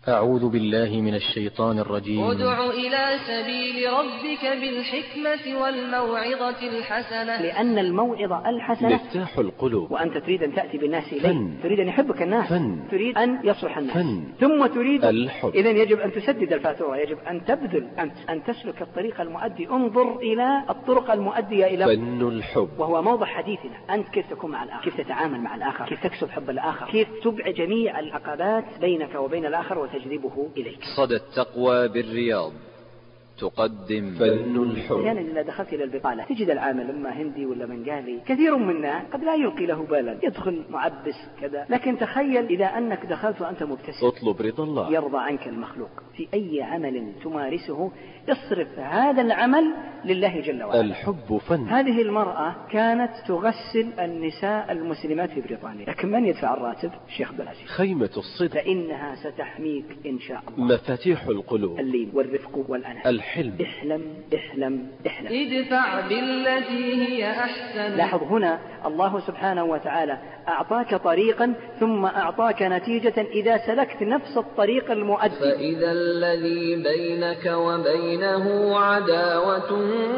أعوذ بالله من الشيطان الرجيم. ادع إلى سبيل ربك بالحكمة والموعظة الحسنة، لأن الموعظة الحسنة مفتاح القلوب. وأنت تريد أن تأتي بالناس إليه، تريد أن يحبك الناس، تريد أن يصلح الناس، ثم تريد الحب. إذن يجب أن تسدد الفاتورة، يجب أن تبذل أن تسلك الطريق المؤدي. انظر إلى الطرق المؤدية إلى فن الحب، وهو موضع حديثنا. أنت كيف تكون مع الآخر، كيف تتعامل مع الآخر، كيف تكسب حب الآخر، كيف تبعد جميع العقبات بينك وبين الآخر وتجذبه إليك. صدى التقوى بالرياض تقدم فن الحب. أحيانا إذا دخلت إلى البقالة تجد العامل إما هندي ولا بنغالي، كثير منا قد لا يلقي له بالا، يدخل معبس كذا، لكن تخيل إذا أنك دخلت وأنت مبتسم. اطلب رضا الله، يرضى عنك المخلوق. في أي عمل تمارسه اصرف هذا العمل لله جل وعلا. الحب فن. هذه المرأة كانت تغسل النساء المسلمات في بريطانيا، لكن من يدفع الراتب؟ الشيخ عبد العزيز. خيمة الصدق، فإنها ستحميك إن شاء الله. مفاتيح القلوب، اللين والرفق والأناة. الحلم. احلم احلم احلم. ادفع بالتي هي أحسن. لاحظ هنا الله سبحانه وتعالى أعطاك طريقا ثم أعطاك نتيجة إذا سلكت نفس الطريق المؤدي. فإذا الذي بينك وبينه عداوة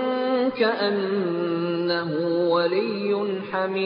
كأنه ولي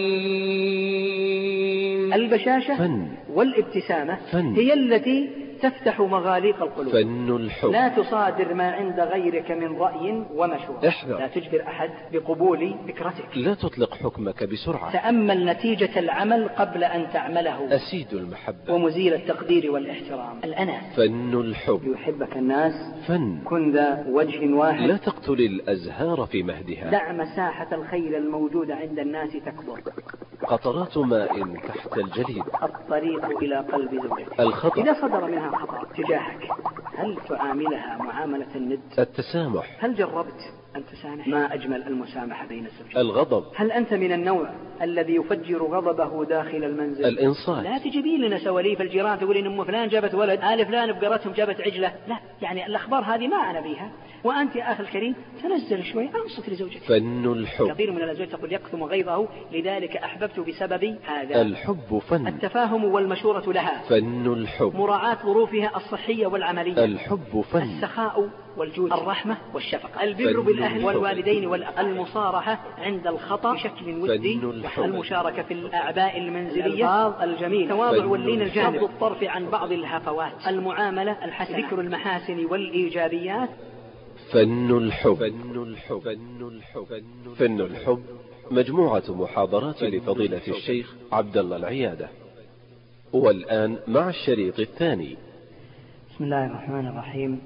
حميم. البشاشة فن. والابتسامة فن. هي التي تفتح مغاليق القلوب. فن الحب. لا تصادر ما عند غيرك من رأي ومشورة. احذر. لا تجبر أحد بقبول فكرتك. لا تطلق حكمك بسرعة. تأمل نتيجة العمل قبل أن تعمله. أسيد المحبة ومزيل التقدير والاحترام. الأنا. فن الحب. يحبك الناس. فن. كن ذا وجه واحد. لا تقتل الأزهار في مهدها. دع مساحة الخيل الموجودة عند الناس تكبر. قطرات ماء تحت الجليد. الطريق إلى قلب زوجك. الخطأ. إذا صدر منها خطأ تجاهك هل تعاملها معاملة الند؟ التسامح. هل جربت أن تسامح؟ ما أجمل المسامحة بين الزوجين. الغضب. هل أنت من النوع الذي يفجر غضبه داخل المنزل؟ الإنصات. لا تجيبين لنا سواليف الجيران تقول إن أم فلان جابت ولد، آل فلان بقرتهم جابت عجلة. لا، يعني الأخبار هذه ما أنا بيها. وأنت يا أخي الكريم تنزل شوي، أنصت لزوجك. فن الحب. كثير من الأزواج تقول يكظم غيظه لذلك أحببت بسبب هذا. الحب فن. التفاهم والمشورة لها. فن الحب. مراعاة ظروفها الصحية والعملية. الحب فن. السخاء والجود. الرحمة والشفقة. البر بالأهل والوالدين والأقل. المصارحة عند الخطأ بشكل ودي. المشاركة في الأعباء المنزلية. الجميل. التواضع واللين الجانب. غض الطرف عن بعض الهفوات. المعاملة الحسنة. ذكر المحاسن والإيجابيات. فن الحب. فن الحب. فن الحب. فن الحب مجموعة محاضرات لفضيلة الشيخ عبد الله العيادة. والآن مع الشريط الثاني. بسم الله الرحمن الرحيم.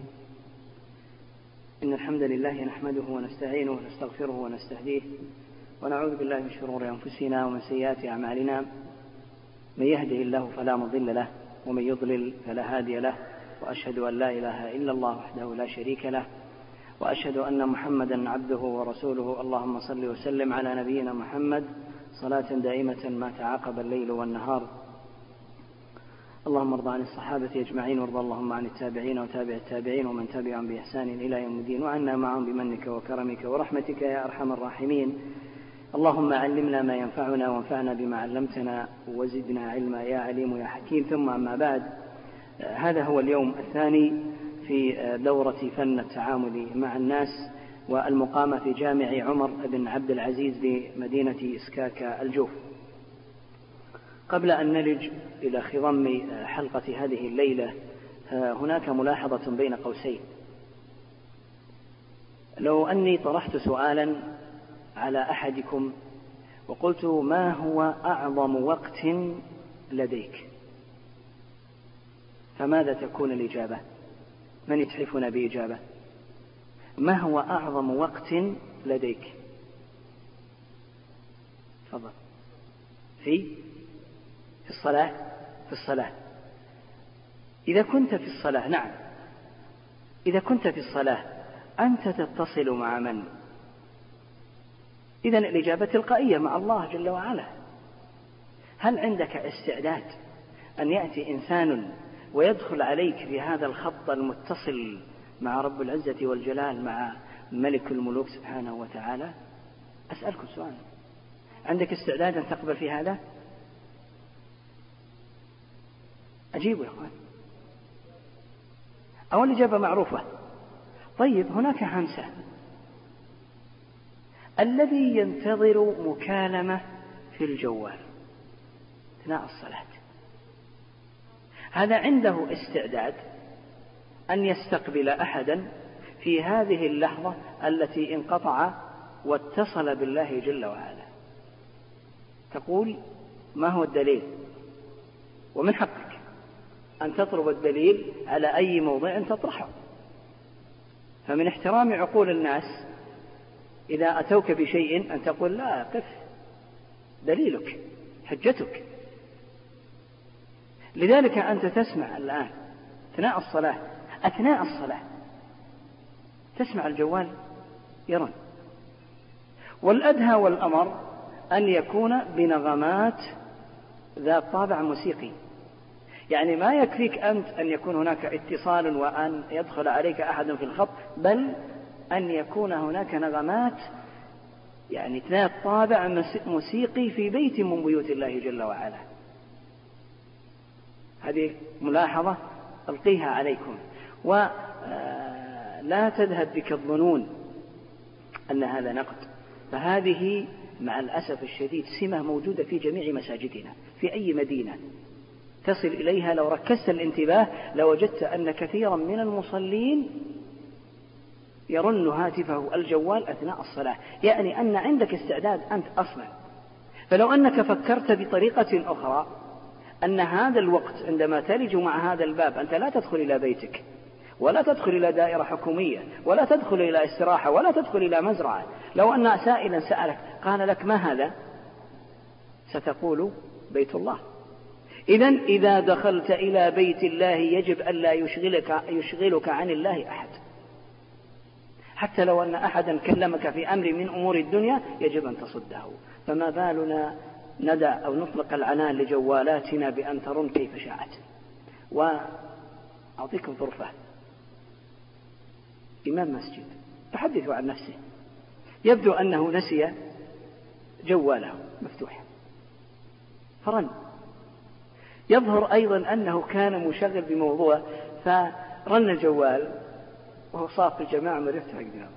إن الحمد لله نحمده ونستعينه ونستغفره ونستهديه ونعوذ بالله من شرور أنفسنا ومن سيئات أعمالنا. من يهده الله فلا مضل له ومن يضلل فلا هادي له، وأشهد أن لا إله إلا الله وحده لا شريك له، وأشهد أن محمدا عبده ورسوله. اللهم صل وسلم على نبينا محمد صلاة دائمة ما تعاقب الليل والنهار. اللهم ارض عن الصحابة أجمعين، وارض اللهم عن التابعين وتابع التابعين ومن تبعهم بإحسان إلى يوم الدين، وعنا معهم بمنك وكرمك ورحمتك يا أرحم الراحمين. اللهم علمنا ما ينفعنا وانفعنا بما علمتنا وزدنا علما يا عليم يا حكيم. ثم أما بعد، هذا هو اليوم الثاني في دورة فن التعامل مع الناس، والمقامة في جامع عمر بن عبد العزيز بمدينة إسكاكا الجوف. قبل أن نلج إلى خضم حلقة هذه الليلة، هناك ملاحظة بين قوسين. لو أني طرحت سؤالا على أحدكم وقلت: ما هو أعظم وقت لديك؟ فماذا تكون الإجابة؟ من يتحفنا بإجابة؟ ما هو أعظم وقت لديك؟ تفضل. في الصلاة. في الصلاة. إذا كنت في الصلاة، نعم، إذا كنت في الصلاة أنت تتصل مع من؟ إذن الإجابة تلقائية مع الله جل وعلا. هل عندك استعداد أن يأتي إنسان ويدخل عليك في هذا الخط المتصل مع رب العزة والجلال، مع ملك الملوك سبحانه وتعالى؟ أسألكم سؤال، عندك استعداد أن تقبل في هذا؟ أجيبوا يا أخوان. أو الإجابة معروفة. طيب هناك همسة، الذي ينتظر مكالمة في الجوال أثناء الصلاة هذا عنده استعداد أن يستقبل أحدا في هذه اللحظة التي انقطع واتصل بالله جل وعلا. تقول ما هو الدليل؟ ومن حقك أن تطلب الدليل على أي موضع تطرحه. فمن احترام عقول الناس إذا أتوك بشيء أن تقول لا قف، دليلك حجتك. لذلك أنت تسمع الآن أثناء الصلاة تسمع الجوال يرن، والأدهى والأمر أن يكون بنغمات ذات طابع موسيقي. يعني ما يكفيك أنت أن يكون هناك اتصال وأن يدخل عليك أحد في الخط، بل أن يكون هناك نغمات يعني ذات طابع موسيقي في بيت من بيوت الله جل وعلا. هذه ملاحظة ألقيها عليكم، ولا تذهب بك الظنون أن هذا نقد. فهذه مع الأسف الشديد سمة موجودة في جميع مساجدنا في أي مدينة تصل إليها. لو ركزت الانتباه لوجدت أن كثيرا من المصلين يرن هاتفه الجوال أثناء الصلاة، يعني أن عندك استعداد أنت أصلا. فلو أنك فكرت بطريقة أخرى أن هذا الوقت عندما تلج مع هذا الباب أنت لا تدخل إلى بيتك، ولا تدخل إلى دائرة حكومية، ولا تدخل إلى استراحة، ولا تدخل إلى مزرعة. لو أن سائلا سألك قال لك ما هذا؟ ستقول بيت الله. إذن إذا دخلت إلى بيت الله يجب ألا يشغلك عن الله أحد. حتى لو أن أحدا كلمك في أمر من أمور الدنيا يجب أن تصده. فما بالنا ندع أو نطلق العنان لجوالاتنا بأن ترن كيف شاءت. وأعطيكم طرفة، إمام مسجد يحدث عن نفسه يبدو أنه نسي جواله مفتوح فرن. يظهر أيضا أنه كان مشغل بموضوع فرن الجوال وهو صاف الجماعة مرفتها قدامه.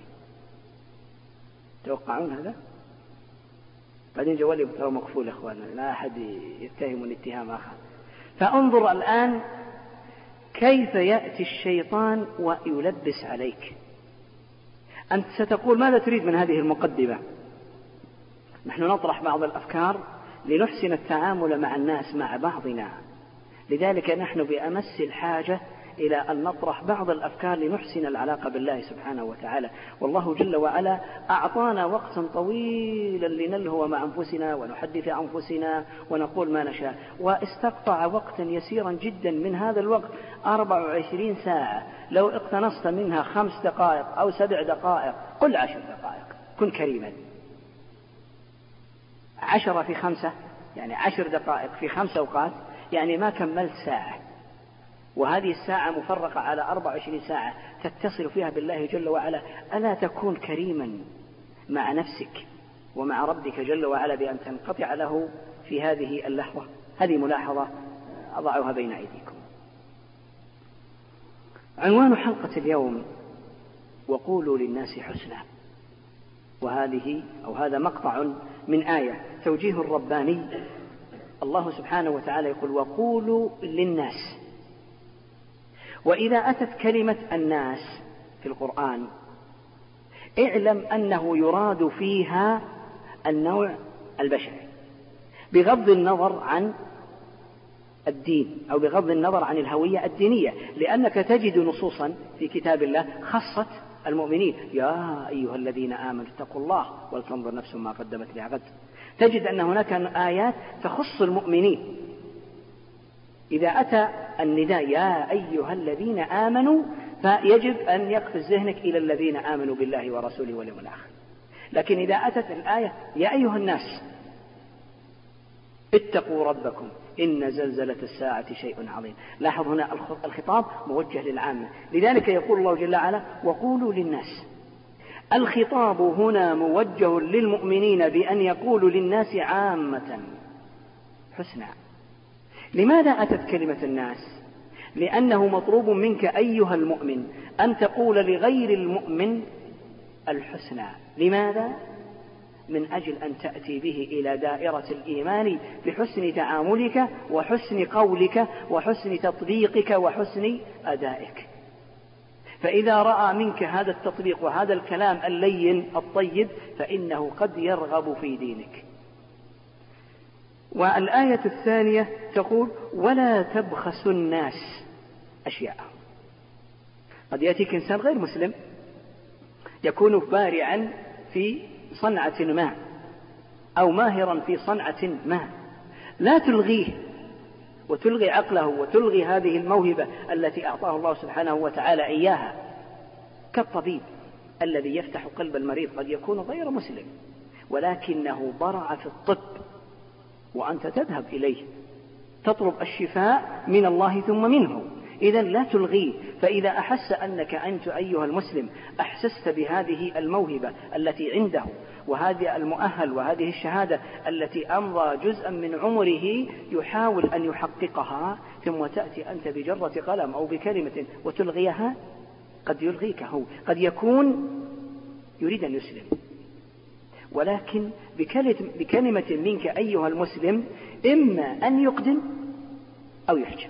توقعون هذا؟ بعدين جوالي ترى مقفول يا أخوانا، لا أحد يتهم اتهام آخر. فانظر الآن كيف يأتي الشيطان ويلبس عليك. أنت ستقول ماذا تريد من هذه المقدمة؟ نحن نطرح بعض الأفكار لنحسن التعامل مع الناس مع بعضنا، لذلك نحن بأمس الحاجة إلى أن نطرح بعض الأفكار لنحسن العلاقة بالله سبحانه وتعالى. والله جل وعلا أعطانا وقتا طويلا لنلهو مع أنفسنا ونحدث أنفسنا ونقول ما نشاء، واستقطع وقتا يسيرا جدا من هذا الوقت 24 ساعة. لو اقتنصت منها 5 دقائق أو 7 دقائق قل 10 دقائق، كن كريما. 10 في 5 يعني 10 دقائق في 5 أوقات، يعني ما كملت ساعة. وهذه الساعة مفرقة على 24 ساعة تتصل فيها بالله جل وعلا. ألا تكون كريما مع نفسك ومع ربك جل وعلا بأن تنقطع له في هذه اللحظة؟ هذه ملاحظة أضعها بين أيديكم. عنوان حلقة اليوم وقولوا للناس حسنا، وهذه أو هذا مقطع من آية توجيه رباني. الله سبحانه وتعالى يقول وقولوا للناس. وإذا أتت كلمة الناس في القرآن اعلم أنه يراد فيها النوع البشري بغض النظر عن الدين أو بغض النظر عن الهوية الدينية، لأنك تجد نصوصا في كتاب الله خصت المؤمنين. يا أيها الذين آمنوا اتقوا الله ولتنظر نفس ما قدمت لغد. تجد أن هناك آيات تخص المؤمنين. إذا أتى النداء يا أيها الذين آمنوا فيجب أن يقفز ذهنك إلى الذين آمنوا بالله ورسوله واليوم الآخر. لكن إذا أتت الآية يا أيها الناس اتقوا ربكم إن زلزلة الساعة شيء عظيم، لاحظ هنا الخطاب موجه للعامة. لذلك يقول الله جل وعلا وقولوا للناس. الخطاب هنا موجه للمؤمنين بأن يقولوا للناس عامة حسنا. لماذا أتت كلمة الناس؟ لأنه مطلوب منك أيها المؤمن أن تقول لغير المؤمن الحسنى. لماذا؟ من أجل أن تأتي به إلى دائرة الإيمان بحسن تعاملك وحسن قولك وحسن تطبيقك وحسن أدائك. فإذا رأى منك هذا التطبيق وهذا الكلام اللين الطيب فإنه قد يرغب في دينك. والآية الثانية تقول ولا تبخسوا الناس أشياءهم. قد يأتيك إنسان غير مسلم يكون بارعا في صنعة ما أو ماهرا في صنعة ما، لا تلغيه وتلغي عقله وتلغي هذه الموهبة التي أعطاه الله سبحانه وتعالى إياها. كالطبيب الذي يفتح قلب المريض قد يكون غير مسلم ولكنه برع في الطب وأنت تذهب إليه تطلب الشفاء من الله ثم منه، إذن لا تلغيه. فإذا أحس أنك أنت أيها المسلم أحسست بهذه الموهبة التي عنده وهذه المؤهل وهذه الشهادة التي أمضى جزءا من عمره يحاول أن يحققها، ثم تأتي أنت بجرة قلم أو بكلمة وتلغيها، قد يلغيك هو. قد يكون يريد أن يسلم ولكن بكلمة منك أيها المسلم إما أن يقدم أو يحجم.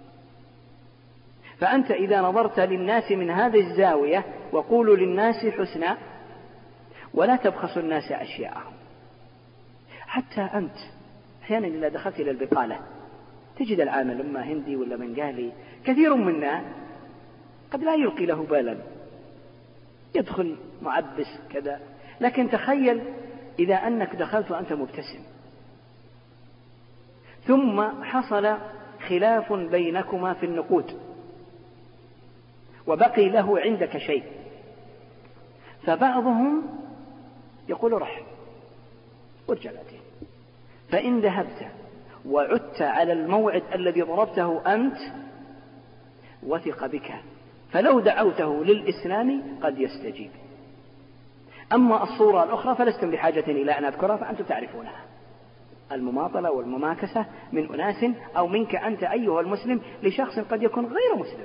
فأنت إذا نظرت للناس من هذه الزاوية وقولوا للناس حسنا ولا تبخسوا الناس أشياءهم. حتى أنت أحيانا إذا دخلت إلى البقالة تجد العامل إما هندي ولا بنغالي، كثير منا قد لا يلقي له بالا، يدخل معبس كذا، لكن تخيل إذا أنك دخلت وأنت مبتسم ثم حصل خلاف بينكما في النقود وبقي له عندك شيء، فبعضهم يقول رح وارجع بعدين. فإن ذهبت وعدت على الموعد الذي ضربته أنت وثق بك، فلو دعوته للإسلام قد يستجيب. أما الصورة الأخرى فلستم بحاجة إلى أن أذكرها فأنتم تعرفونها، المماطلة والمماكسة من أناس أو منك أنت أيها المسلم لشخص قد يكون غير مسلم.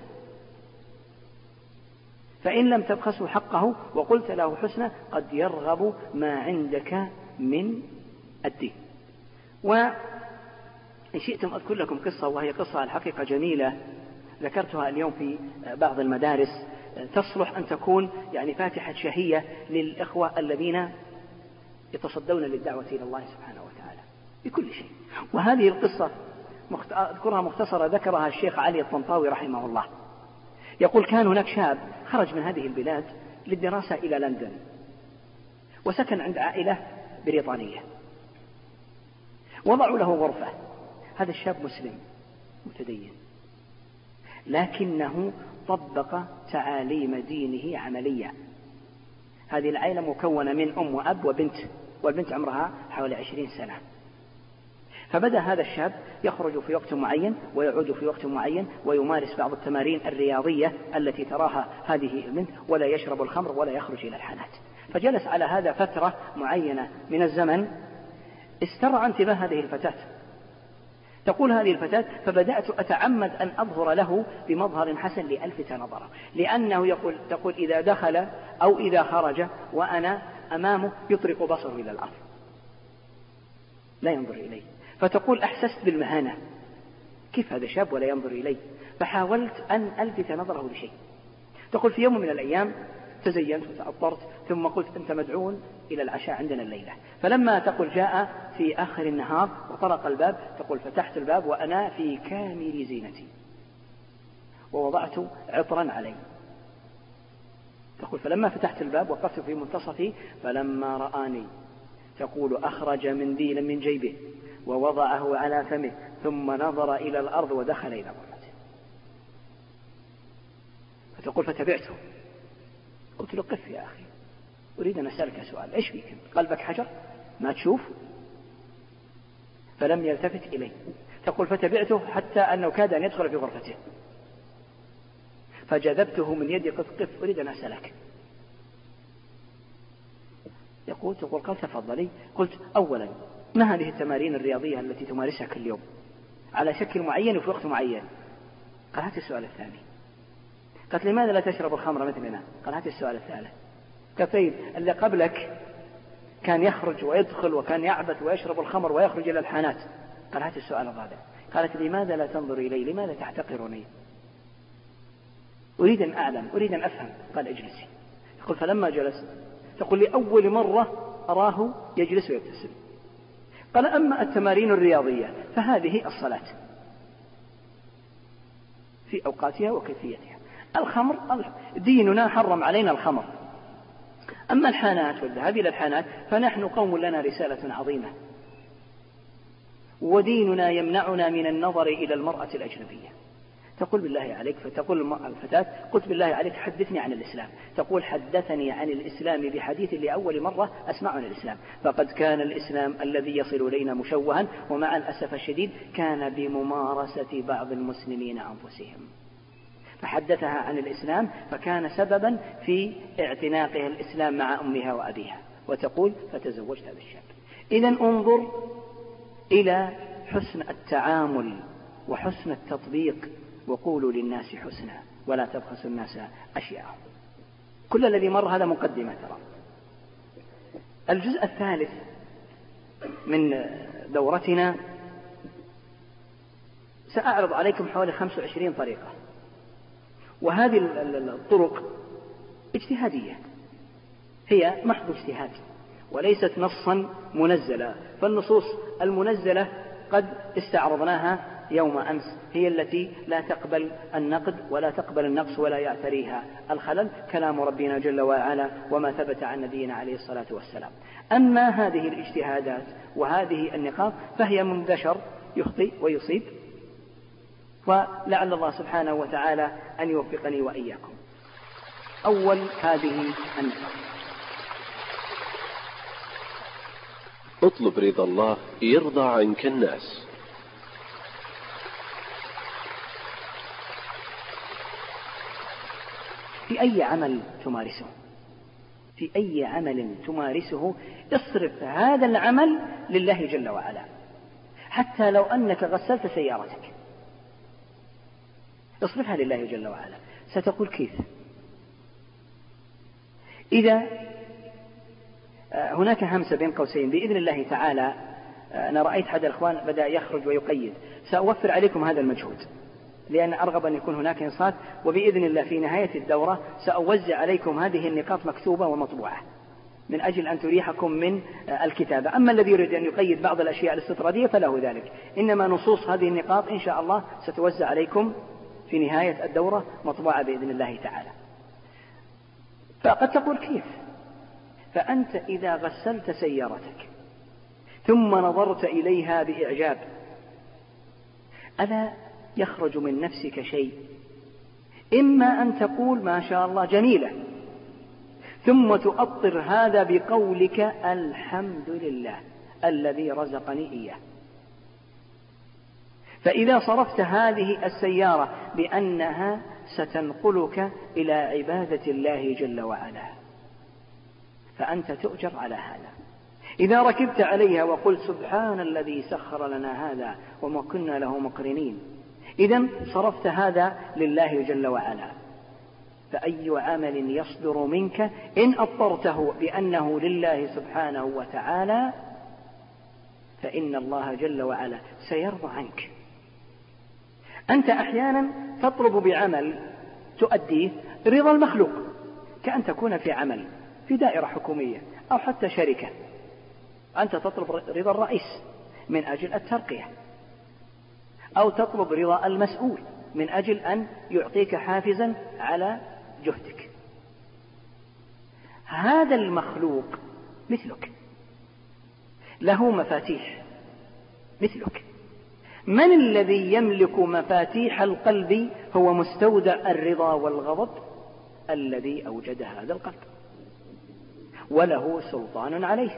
فإن لم تبخسه حقه وقلت له حسنى قد يرغب ما عندك من الدين. وإن شئتم أذكر لكم قصة، وهي قصة الحقيقة جميلة ذكرتها اليوم في بعض المدارس، تصلح أن تكون يعني فاتحة شهية للإخوة الذين يتصدون للدعوة إلى الله سبحانه وتعالى بكل شيء. وهذه القصة أذكرها مختصرة ذكرها الشيخ علي الطنطاوي رحمه الله. يقول كان هناك شاب خرج من هذه البلاد للدراسة إلى لندن وسكن عند عائلة بريطانية، وضعوا له غرفة. هذا الشاب مسلم متدين لكنه طبق تعاليم دينه عمليا. هذه العائلة مكونة من أم وأب وبنت، والبنت عمرها حوالي 20 سنة. فبدأ هذا الشاب يخرج في وقت معين ويعود في وقت معين ويمارس بعض التمارين الرياضية التي تراها هذه البنت، ولا يشرب الخمر ولا يخرج إلى الحانات. فجلس على هذا فترة معينة من الزمن، استرعى انتباه هذه الفتاة. تقول هذه الفتاة فبدأت أتعمد أن أظهر له بمظهر حسن لألفت نظره، لأنه تقول إذا دخل أو إذا خرج وأنا أمامه يطرق بصره إلى الأرض لا ينظر إلي. فتقول أحسست بالمهانة، كيف هذا شاب ولا ينظر إلي؟ فحاولت أن ألفت نظره لشيء. تقول في يوم من الأيام تزينت وتأطرت ثم قلت أنت مدعون إلى العشاء عندنا الليلة. فلما تقول جاء في آخر النهار وطرق الباب، تقول فتحت الباب وأنا في كامل زينتي ووضعت عطرا علي. تقول فلما فتحت الباب وقفت في منتصفي، فلما رآني تقول أخرج منديلا من جيبه ووضعه على فمه ثم نظر إلى الأرض ودخل إلى غرفته. فتقول فتبعته، قلت له قف يا أخي أريد أن أسألك سؤال، إيش فيك؟ قلبك حجر ما تشوف؟ فلم يلتفت إلي. تقول فتبعته حتى أنه كاد أن يدخل في غرفته فجذبته من يدي، قلت قف أريد أن أسألك. تقول قال تفضلي. قلت أولا ما هذه التمارين الرياضية التي تمارسها كل يوم على شكل معين وفي وقت معين؟ قال هات السؤال الثاني. قالت لماذا لا تشرب الخمر مثلنا؟ قال هات السؤال الثالث. قال طيب اللي قبلك كان يخرج ويدخل وكان يعبث ويشرب الخمر ويخرج إلى الحانات. قال هات السؤال الرابع. قالت لماذا لا تنظر إلي؟ لماذا تحتقرني؟ أريد أن أعلم، أريد أن أفهم. قال اجلسي. يقول فلما جلست تقول لأول مرة أراه يجلس ويبتسم. قال أما التمارين الرياضية فهذه الصلاة في أوقاتها وكيفيتها. الخمر ديننا حرم علينا الخمر. أما الحانات والذهاب إلى الحانات فنحن قوم لنا رسالة عظيمة، وديننا يمنعنا من النظر إلى المرأة الأجنبية. تقول بالله عليك، فتقول الفتاة قلت بالله عليك حدثني عن الإسلام. تقول حدثني عن الإسلام بحديث لأول مرة أسمع عن الإسلام. فقد كان الإسلام الذي يصل إلينا مشوها، ومع الأسف الشديد كان بممارسة بعض المسلمين أنفسهم. فحدثها عن الإسلام فكان سببا في اعتناقها الإسلام مع أمها وأبيها. وتقول فتزوجت هذا الشاب. إذن انظر إلى حسن التعامل وحسن التطبيق. وقولوا للناس حسنا ولا تبخسوا الناس أشياءهم. كل الذي مر هذا مقدمة ترى. الجزء الثالث من دورتنا سأعرض عليكم حوالي 25 طريقة، وهذه الطرق اجتهادية، هي محض اجتهاد وليست نصا منزلا. فالنصوص المنزلة قد استعرضناها يوم أمس، هي التي لا تقبل النقد ولا تقبل النقص ولا يعتريها الخلل، كلام ربنا جل وعلا وما ثبت عن نبينا عليه الصلاة والسلام. أما هذه الاجتهادات وهذه النقاط فهي من بشر يخطئ ويصيب، ولعل الله سبحانه وتعالى أن يوفقني وإياكم. أول هذه النقاط: اطلب رضا الله يرضى عنك الناس. في أي عمل تمارسه اصرف هذا العمل لله جل وعلا. حتى لو أنك غسلت سيارتك اصرفها لله جل وعلا. ستقول كيف؟ إذا هناك همسة بين قوسين بإذن الله تعالى، أنا رأيت أحد الأخوان بدأ يخرج ويقيد، سأوفر عليكم هذا المجهود لأن أرغب أن يكون هناك إنصات، وبإذن الله في نهاية الدورة سأوزع عليكم هذه النقاط مكتوبة ومطبوعة من أجل أن تريحكم من الكتابة. أما الذي يريد أن يقيد بعض الأشياء الاستطرادية فله ذلك، إنما نصوص هذه النقاط إن شاء الله ستوزع عليكم في نهاية الدورة مطبوعة بإذن الله تعالى. فقد تقول كيف؟ فأنت إذا غسلت سيارتك ثم نظرت إليها بإعجاب، ألا يخرج من نفسك شيء؟ إما أن تقول ما شاء الله جميلة، ثم تؤطر هذا بقولك الحمد لله الذي رزقني إياه. فإذا صرفت هذه السيارة بأنها ستنقلك إلى عبادة الله جل وعلا فأنت تؤجر على هذا. إذا ركبت عليها وقلت سبحان الذي سخر لنا هذا وما كنا له مقرنين، إذن صرفت هذا لله جل وعلا. فأي عمل يصدر منك إن أطرته بأنه لله سبحانه وتعالى فإن الله جل وعلا سيرضى عنك. أنت أحيانا تطلب بعمل تؤديه رضا المخلوق، كأن تكون في عمل في دائرة حكومية أو حتى شركة، أنت تطلب رضا الرئيس من أجل الترقية، أو تطلب رضا المسؤول من أجل أن يعطيك حافزا على جهدك. هذا المخلوق مثلك، له مفاتيح مثلك. من الذي يملك مفاتيح القلب؟ هو مستودع الرضا والغضب الذي أوجد هذا القلب، وله سلطان عليه.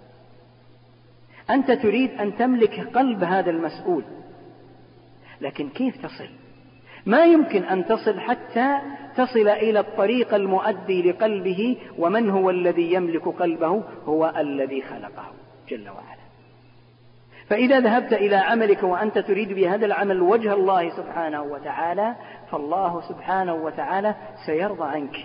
أنت تريد أن تملك قلب هذا المسؤول، لكن كيف تصل؟ ما يمكن أن تصل حتى تصل إلى الطريق المؤدي لقلبه. ومن هو الذي يملك قلبه؟ هو الذي خلقه جل وعلا. فإذا ذهبت إلى عملك وأنت تريد بهذا العمل وجه الله سبحانه وتعالى، فالله سبحانه وتعالى سيرضى عنك،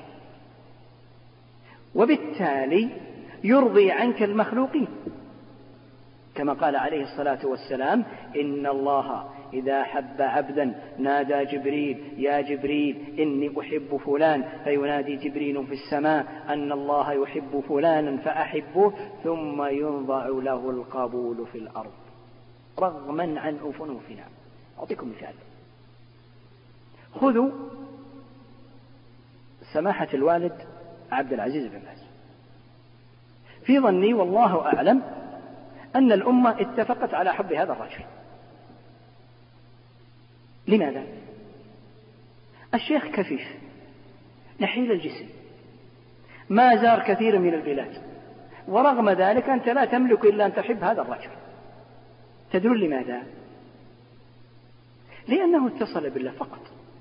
وبالتالي يرضي عنك المخلوقين، كما قال عليه الصلاة والسلام: إن الله إذا حب عبدا نادى جبريل: يا جبريل إني أحب فلان، فينادي جبريل في السماء أن الله يحب فلانا فأحبه، ثم ينضع له القبول في الأرض رغما عن أنوفنا. أعطيكم مثال. خذوا سماحة الوالد عبد العزيز بن باز. في ظني والله أعلم أن الأمة اتفقت على حب هذا الرجل. لماذا؟ الشيخ كفيف نحيل الجسم، ما زار كثير من البلاد، ورغم ذلك أنت لا تملك إلا أن تحب هذا الرجل. تدرون لماذا؟ لأنه اتصل بالله فقط.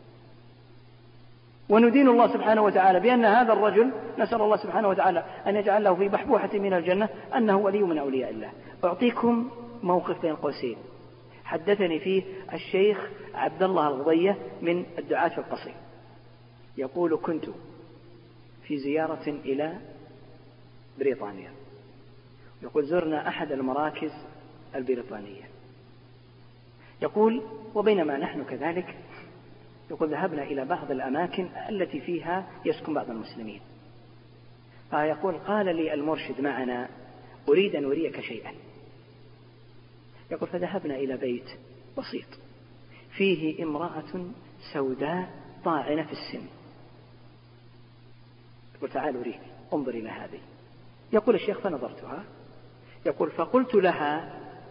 وندين الله سبحانه وتعالى بأن هذا الرجل، نسأل الله سبحانه وتعالى أن يجعل له في بحبوحة من الجنة، أنه ولي من أولياء الله. أعطيكم موقف بين قوسين حدثني فيه الشيخ عبد الله الغضية من الدعاة في القصيم. يقول: كنت في زيارة إلى بريطانيا، يقول: زرنا أحد المراكز البريطانية، يقول: وبينما نحن كذلك، يقول: ذهبنا إلى بعض الأماكن التي فيها يسكن بعض المسلمين، فيقول: قال لي المرشد معنا: أريد أن أريك شيئا. يقول: فذهبنا إلى بيت بسيط فيه امرأة سوداء طاعنة في السن. يقول: تعال أريك، انظر إلى هذه. يقول الشيخ: فنظرتها. يقول: فقلت لها،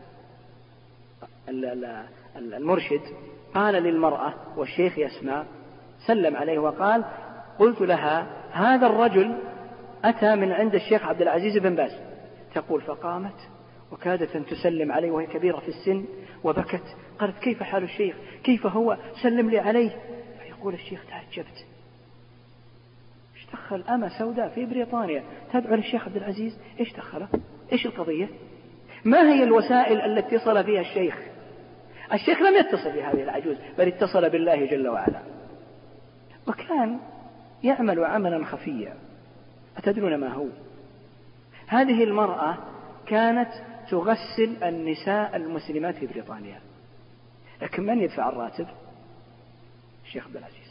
المرشد قال للمرأة والشيخ يسمع، سلم عليه وقال: قلت لها هذا الرجل أتى من عند الشيخ عبد العزيز بن باز. تقول: فقامت وكادت أن تسلم عليه وهي كبيرة في السن وبكت. قالت: كيف حال الشيخ؟ كيف هو؟ سلم لي عليه. فيقول الشيخ: تعجبت، ايش دخل أما سوداء في بريطانيا تدعو للشيخ عبد العزيز؟ ايش دخله؟ ايش القضية؟ ما هي الوسائل التي اتصل بها الشيخ؟ الشيخ لم يتصل بهذه العجوز، بل اتصل بالله جل وعلا، وكان يعمل عملا خفيا. أتدرون ما هو؟ هذه المرأة كانت تغسل النساء المسلمات في بريطانيا، لكن من يدفع الراتب؟ الشيخ عبد العزيز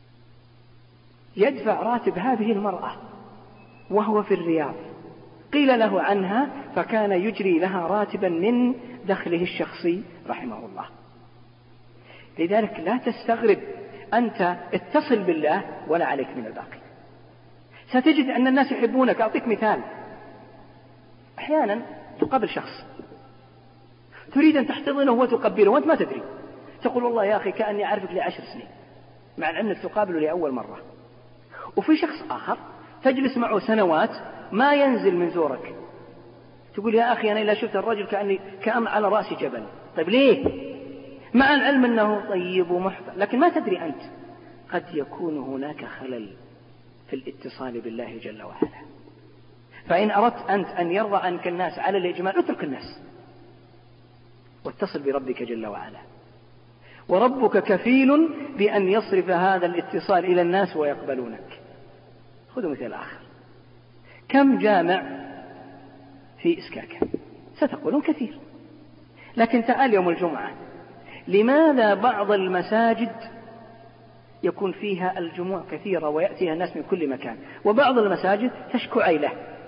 يدفع راتب هذه المرأة وهو في الرياض. قيل له عنها فكان يجري لها راتبا من دخله الشخصي رحمه الله. لذلك لا تستغرب، أنت اتصل بالله ولا عليك من الباقي، ستجد أن الناس يحبونك. أعطيك مثال: أحيانا تقابل شخص تريد أن تحتضنه وتقبله وأنت ما تدري، تقول: والله يا أخي كأني أعرفك ل10 سنين، مع أنك تقابله لأول مرة. وفي شخص آخر تجلس معه سنوات ما ينزل من زورك، تقول: يا أخي أنا إذا شفت الرجل كأن على رأسي جبل. طيب ليه؟ مع العلم أنه طيب ومحب، لكن ما تدري أنت قد يكون هناك خلل في الاتصال بالله جل وعلا. فإن أردت أنت أن يرضى عنك الناس على الإجمال، اترك الناس واتصل بربك جل وعلا، وربك كفيل بأن يصرف هذا الاتصال إلى الناس ويقبلونك. خذوا مثال آخر: كم جامع في إسكاكا؟ ستقولون كثير، لكن تعال يوم الجمعة، لماذا بعض المساجد يكون فيها الجموع كثيرة ويأتيها الناس من كل مكان، وبعض المساجد تشكو عيلة؟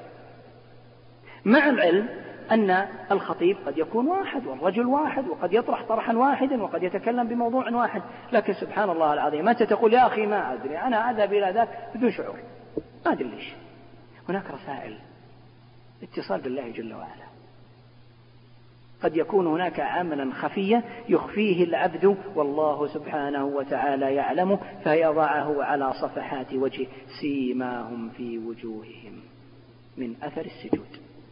مع العلم أن الخطيب قد يكون واحد والرجل واحد، وقد يطرح طرحا واحدا وقد يتكلم بموضوع واحد، لكن سبحان الله العظيم أنت تقول: يا أخي ما أدري، أنا أذهب إلى ذاك بدون شعور، ما أدري ليش. هناك رسائل اتصال بالله جل وعلا. قد يكون هناك عملا خفيا يخفيه العبد والله سبحانه وتعالى يعلمه، فيضعه على صفحات وجه سيماهم في وجوههم من أثر السجود.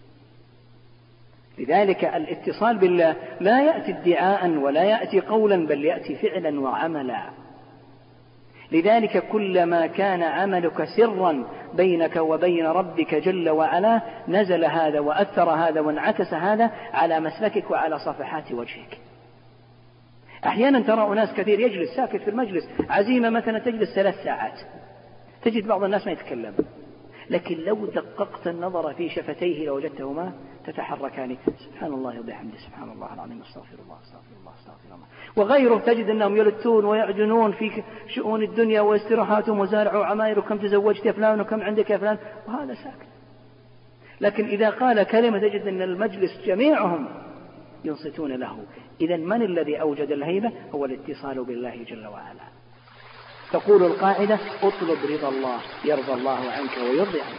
لذلك الاتصال بالله لا يأتي ادعاء ولا يأتي قولا، بل يأتي فعلا وعملا. لذلك كلما كان عملك سرا بينك وبين ربك جل وعلا نزل هذا وأثر هذا وانعكس هذا على مسلكك وعلى صفحات وجهك. أحيانا ترى أناس كثير يجلس ساكت في المجلس، عزيمة مثلا تجلس 3 ساعات، تجد بعض الناس ما يتكلم، لكن لو دققت النظر في شفتيه لوجدتهما تتحركان، سبحان الله وبحمده سبحان الله العظيم استغفر الله استغفر الله استغفر الله. وغيره تجد أنهم يلتون ويعجنون في شؤون الدنيا واستراحاتهم وزارع وعماير وكم تزوجت يا فلان وكم عندك يا فلان، وهذا ساكت. لكن إذا قال كلمة تجد أن المجلس جميعهم ينصتون له. إذن من الذي أوجد الهيبة؟ هو الاتصال بالله جل وعلا. تقول القاعدة اطلب رضا الله يرضى الله عنك ويرضي عنك.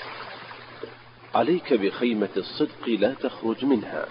عليك بخيمة الصدق لا تخرج منها.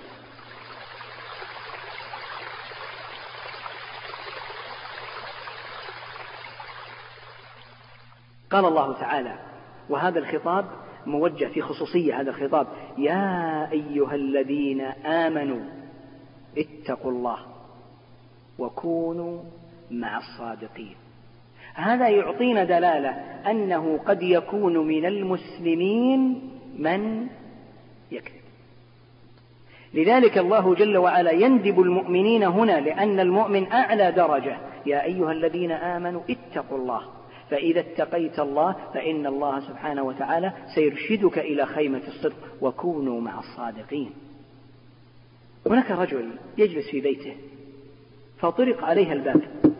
قال الله تعالى، وهذا الخطاب موجه في خصوصية هذا الخطاب: يا أيها الذين آمنوا اتقوا الله وكونوا مع الصادقين. هذا يعطينا دلالة أنه قد يكون من المسلمين من يكذب. لذلك الله جل وعلا يندب المؤمنين هنا، لأن المؤمن أعلى درجة. يا أيها الذين آمنوا اتقوا الله، فإذا اتقيت الله فإن الله سبحانه وتعالى سيرشدك إلى خيمة الصدق. وكونوا مع الصادقين. هناك رجل يجلس في بيته فطرق عليه الباب،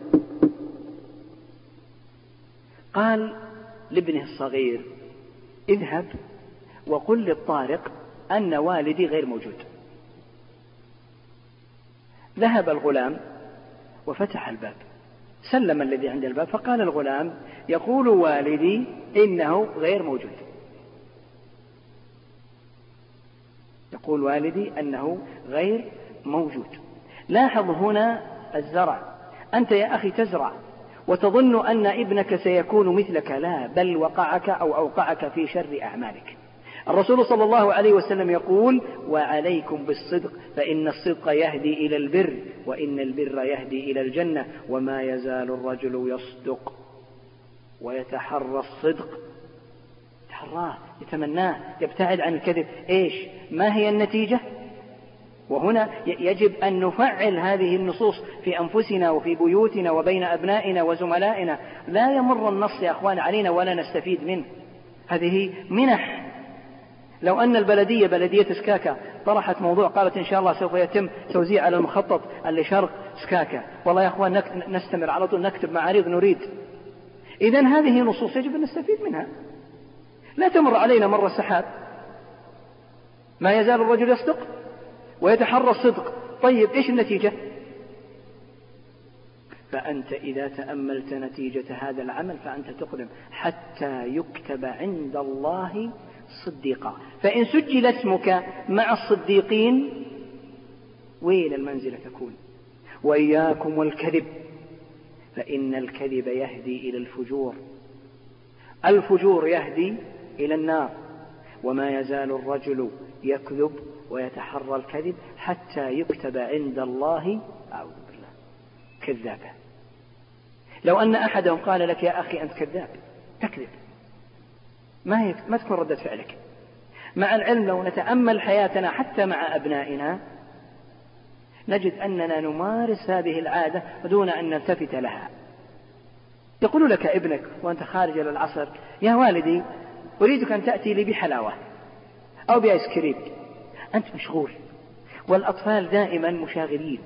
قال لابنه الصغير: اذهب وقل للطارق أن والدي غير موجود. ذهب الغلام وفتح الباب، سلم الذي عند الباب، فقال الغلام: يقول والدي إنه غير موجود، يقول والدي أنه غير موجود. لاحظ هنا الزرع. أنت يا أخي تزرع وتظن أن ابنك سيكون مثلك، لا، بل وقعك أو أوقعك في شر أعمالك. الرسول صلى الله عليه وسلم يقول: وعليكم بالصدق فإن الصدق يهدي إلى البر وإن البر يهدي إلى الجنة. وما يزال الرجل يصدق ويتحرى الصدق، يتحراه، يتمناه، يبتعد عن الكذب. إيش؟ ما هي النتيجة؟ وهنا يجب أن نفعل هذه النصوص في أنفسنا وفي بيوتنا وبين أبنائنا وزملائنا. لا يمر النص يا أخوان علينا ولا نستفيد منه، هذه منح. لو أن البلدية، بلدية سكاكا، طرحت موضوع قالت إن شاء الله سوف يتم توزيع على المخطط اللي شرق سكاكا، والله يا أخوان نستمر على طول، نكتب معاريض نريد. إذن هذه نصوص يجب أن نستفيد منها. لا تمر علينا مر السحاب. ما يزال الرجل يصدق ويتحرى الصدق. طيب إيش النتيجة؟ فأنت إذا تأملت نتيجة هذا العمل فأنت تقدم حتى يكتب عند الله صديقا. فإن سجل اسمك مع الصديقين وين المنزلة تكون؟ وإياكم والكذب فإن الكذب يهدي إلى الفجور، الفجور يهدي إلى النار. وما يزال الرجل يكذب ويتحرى الكذب حتى يكتب عند الله، أعوذ بالله، كذابا. لو أن أحدهم قال لك يا أخي أنت كذاب، تكذب، ما تكون ردة فعلك. مع العلم لو نتأمل حياتنا حتى مع أبنائنا نجد أننا نمارس هذه العادة دون أن نلتفت لها. يقول لك ابنك وأنت خارج إلى العصر: يا والدي أريدك أن تأتي لي بحلاوة أو بآيس كريم. أنت مشغول، والأطفال دائما مشاغلين.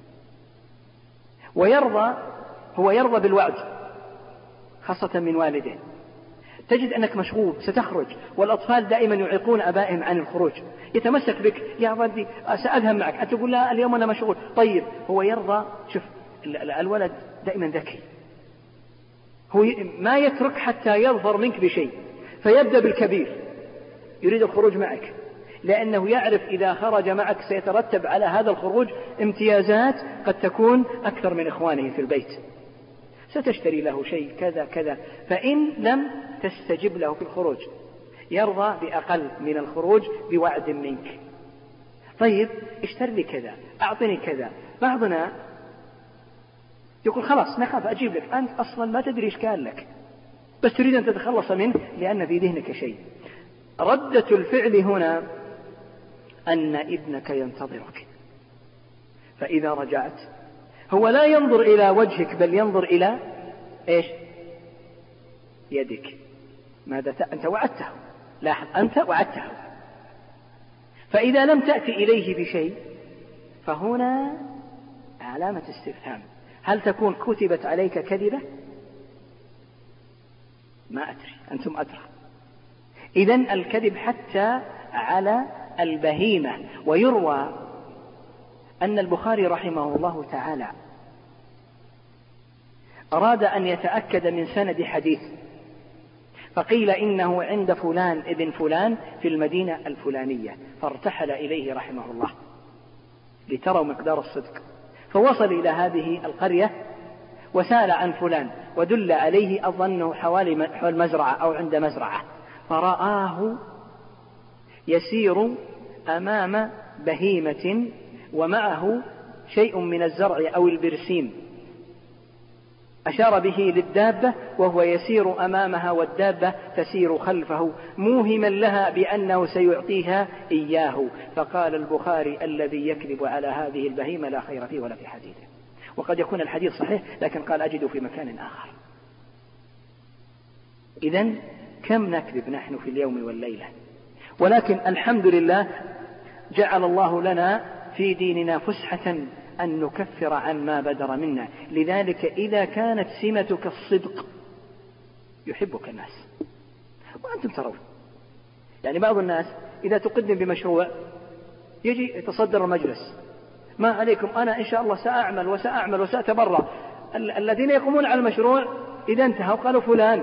هو يرضى بالوعد خاصة من والده. تجد أنك مشغول ستخرج، والأطفال دائما يعيقون أبائهم عن الخروج، يتمسك بك: يا ولدي سأذهب معك. أنت تقول: لا اليوم أنا مشغول. طيب هو يرضى. شوف الولد دائما ذكي، هو ما يترك حتى يظفر منك بشيء، فيبدأ بالكبير، يريد الخروج معك، لأنه يعرف إذا خرج معك سيترتب على هذا الخروج امتيازات قد تكون أكثر من إخوانه في البيت، ستشتري له شيء كذا كذا. فإن لم تستجب له في الخروج يرضى بأقل من الخروج بوعد منك. طيب اشتر لي كذا، أعطني كذا. بعضنا يقول خلاص نخاف أجيب لك، أنت أصلا ما تدري إيش كان لك، بس تريد أن تتخلص منه لأن في ذهنك شيء. ردة الفعل هنا أن ابنك ينتظرك، فإذا رجعت هو لا ينظر إلى وجهك بل ينظر إلى إيش؟ يدك. ماذا أنت وعدته، لاحظ أنت وعدته، فإذا لم تأتي إليه بشيء فهنا علامة استفهام، هل تكون كتبت عليك كذبة؟ ما أدري، أنتم أدرى. إذن الكذب حتى على البهيمة. ويروى أن البخاري رحمه الله تعالى أراد أن يتأكد من سند حديث، فقيل إنه عند فلان ابن فلان في المدينة الفلانية، فارتحل إليه رحمه الله لتروا مقدار الصدق، فوصل إلى هذه القرية وسأل عن فلان ودل عليه أظنه حول مزرعة أو عند مزرعة، فرآه يسير أمام بهيمة ومعه شيء من الزرع أو البرسيم، أشار به للدابة وهو يسير أمامها والدابة تسير خلفه موهما لها بأنه سيعطيها إياه. فقال البخاري الذي يكذب على هذه البهيمة لا خير فيه ولا في حديثه. وقد يكون الحديث صحيح لكن قال أجد في مكان آخر. إذن كم نكذب نحن في اليوم والليلة، ولكن الحمد لله جعل الله لنا في ديننا فسحة أن نكفر عن ما بدر منا. لذلك إذا كانت سمتك الصدق يحبك الناس، وأنتم ترون يعني بعض الناس إذا تقدم بمشروع يجي يتصدر المجلس، ما عليكم أنا إن شاء الله سأعمل وسأتبرع. الذين يقومون على المشروع إذا انتهوا قالوا فلان،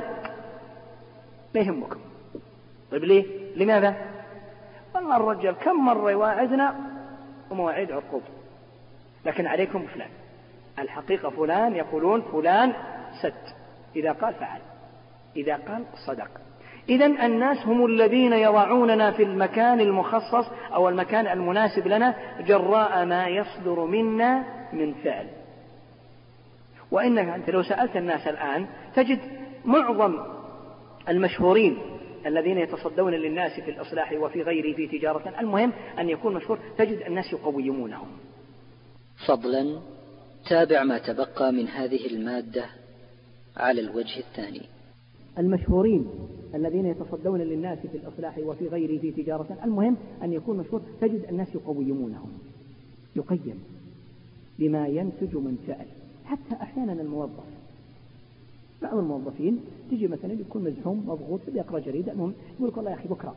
ما يهمكم. طيب ليه؟ لماذا؟ والله الرجال كم مرة يواعدنا ومواعيد عقوب، لكن عليكم فلان. الحقيقة فلان يقولون فلان سد، إذا قال فعل، إذا قال صدق. إذن الناس هم الذين يضعوننا في المكان المخصص أو المكان المناسب لنا جراء ما يصدر منا من فعل. وإنك أنت لو سألت الناس الآن تجد معظم المشهورين الذين يتصدون للناس في الإصلاح وفي غيره في تجارة، المهم أن يكون مشهور، تجد الناس يقومونهم. فضلا تابع ما تبقى من هذه المادة على الوجه الثاني. المشهورين الذين يتصدون للناس في الإصلاح وفي غيره في تجارة، المهم أن يكون مشهور، تجد الناس يقومونهم، يقيم بما ينتج من فعل. حتى أحيانا الموظف، بعض الموظفين تجي مثلا يكون مزحوم مضغوط يقرأ جريدة، المهم يقول لك والله يا أخي بكرة،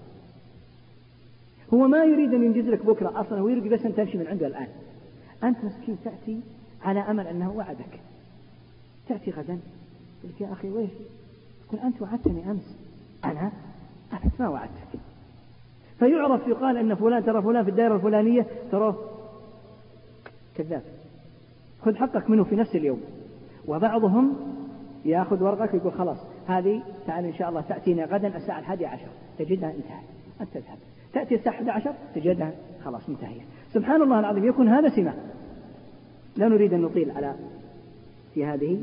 هو ما يريد أن ينجز لك بكرة أصلا، هو يريد بس أن تمشي من عنده الآن. أنت مسكين تأتي على أمل أنه وعدك، تأتي غدا يقول لك يا أخي ويش؟ تقول أنت وعدتني أمس. أنا ما وعدتك. فيعرف يقال أن فلان ترى فلان في الدائرة الفلانية تراه كذاب، خذ حقك منه في نفس اليوم. وبعضهم يأخذ ورقك يقول خلاص هذه تعال إن شاء الله تأتينا غدا الساعة 11 تجدها انتهت، أنت تذهب تأتي الساعة 11 تجدها خلاص منتهية. سبحان الله العظيم، يكون هذا سمة. لا نريد أن نطيل على في هذه،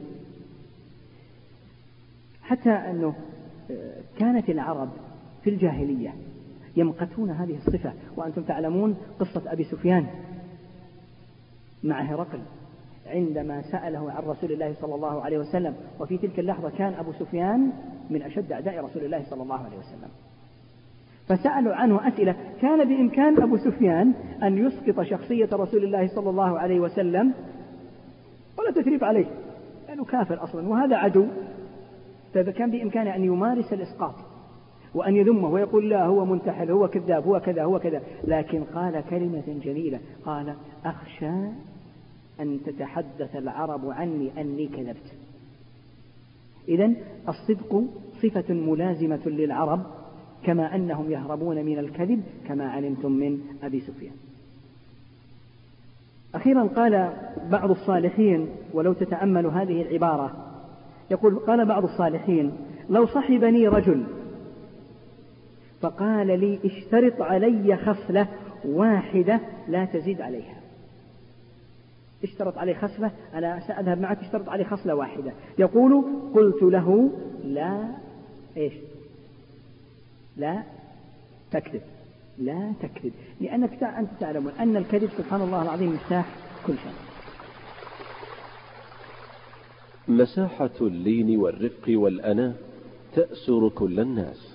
حتى أنه كانت العرب في الجاهلية يمقتون هذه الصفة. وأنتم تعلمون قصة أبي سفيان مع هرقل عندما سأله عن رسول الله صلى الله عليه وسلم، وفي تلك اللحظة كان أبو سفيان من أشد أعداء رسول الله صلى الله عليه وسلم، فسألوا عنه أسئلة كان بإمكان أبو سفيان أن يسقط شخصية رسول الله صلى الله عليه وسلم ولا تثريب عليه لأنه كافر أصلا وهذا عدو، فكان بإمكانه أن يمارس الإسقاط وأن يذمه ويقول لا هو منتحل هو كذاب هو كذا هو كذا، لكن قال كلمة جميلة، قال أخشى أن تتحدث العرب عني أني كذبت. إذن الصدق صفة ملازمة للعرب كما أنهم يهربون من الكذب كما علمتم من أبي سفيان. أخيرا قال بعض الصالحين، ولو تتأمل هذه العبارة، يقول قال بعض الصالحين لو صحبني رجل فقال لي اشترط علي خصلة واحدة لا تزيد عليها، اشترط عليه خصلة، أنا سأذهب معك، اشترط عليه خصلة واحدة. يقول قلت له لا إيش؟ لا تكذب، لا تكذب، لأنك أنت تعلمون أن الكذب سبحان الله العظيم مفتاح كل شيء. مساحة اللين والرفق والأناة تأسر كل الناس.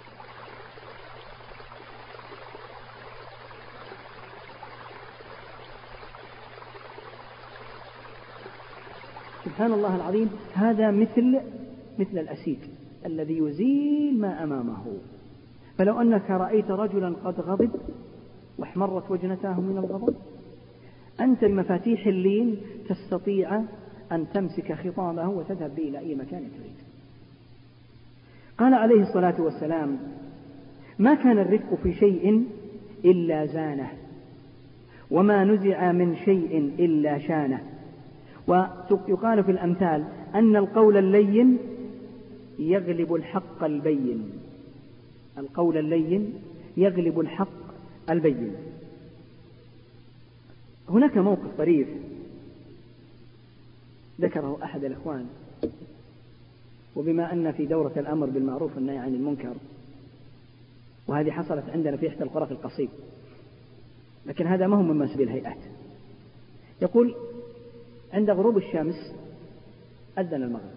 سبحان الله العظيم، هذا مثل الأسيد الذي يزيل ما أمامه. فلو أنك رأيت رجلا قد غضب واحمرت وجنتاه من الغضب، أنت بمفاتيح اللين تستطيع أن تمسك خطامه وتذهب به إلى أي مكان تريد. قال عليه الصلاة والسلام: ما كان الرفق في شيء إلا زانه، وما نزع من شيء إلا شانه. ويقال في الأمثال أن القول اللين يغلب الحق البين، القول اللين يغلب الحق البين. هناك موقف طريف ذكره أحد الإخوان، وبما أن في دورة الأمر بالمعروف والنهي عن المنكر، وهذه حصلت عندنا في إحدى القرى في القصيم، لكن هذا ما هو من مناسب الهيئات. يقول: عند غروب الشمس أذن المغرب،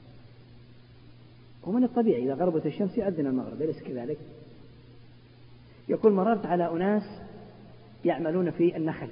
ومن الطبيعي إذا غربت الشمس يأذن المغرب، أليس كذلك؟ يقول: مررت على أناس يعملون في النخل.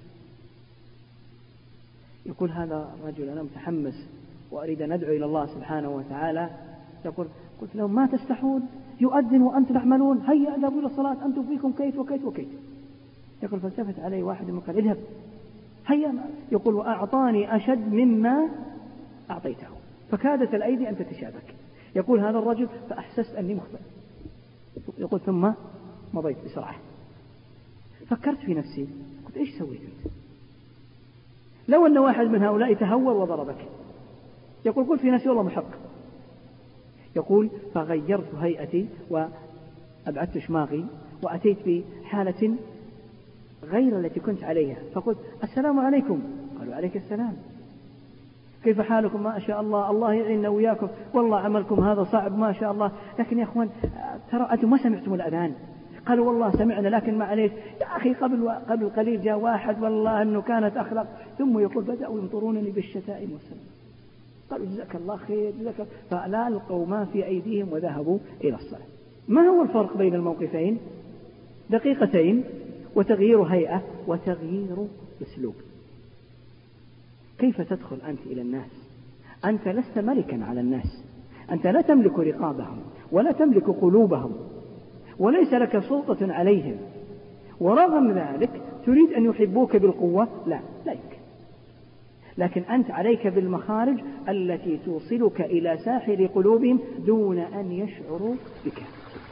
يقول: هذا الرجل أنا متحمس وأريد أن أدعو إلى الله سبحانه وتعالى. يقول: قلت لهم: ما تستحون، يؤذن وأنتم تعملون، هيا اذهبوا إلى الصلاة، أنتم فيكم كيت وكيت وكيت. يقول: فالتفت علي واحد من قال: اذهب هيا. يقول: وأعطاني أشد مما أعطيته، فكادت الأيدي أن تتشابك. يقول: هذا الرجل فأحسست أني مخطئ. يقول: ثم مضيت بسرعة. فكرت في نفسي، قلت: إيش سويت أنت؟ لو أن واحد من هؤلاء تهور وضربك. يقول: قلت في نفسي والله محق. يقول: فغيرت هيئتي وأبعدت شماغي وأتيت بحالة غير التي كنت عليها، فقلت: السلام عليكم. قالوا: عليك السلام، كيف حالكم؟ ما شاء الله، الله يعيننا وياكم، والله عملكم هذا صعب ما شاء الله، لكن يا أخوان ترى أنتم ما سمعتم الأذان. قالوا: والله سمعنا لكن معليش يا أخي، قبل قليل جاء واحد والله أنه كانت أخلاق. ثم يقول: بدأوا يمطرونني بالشتائم والسلام. قالوا: جزاك الله خير، جزاك الله. فلا ألقوا ما في أيديهم وذهبوا إلى الصلاة. ما هو الفرق بين الموقفين؟ دقيقتين، وتغيير هيئة وتغيير أسلوب. كيف تدخل أنت إلى الناس؟ أنت لست ملكا على الناس، أنت لا تملك رقابهم ولا تملك قلوبهم وليس لك سلطة عليهم، ورغم ذلك تريد أن يحبوك بالقوة؟ لا يمكن. لكن أنت عليك بالمخارج التي توصلك إلى ساحل قلوبهم دون أن يشعروا بك.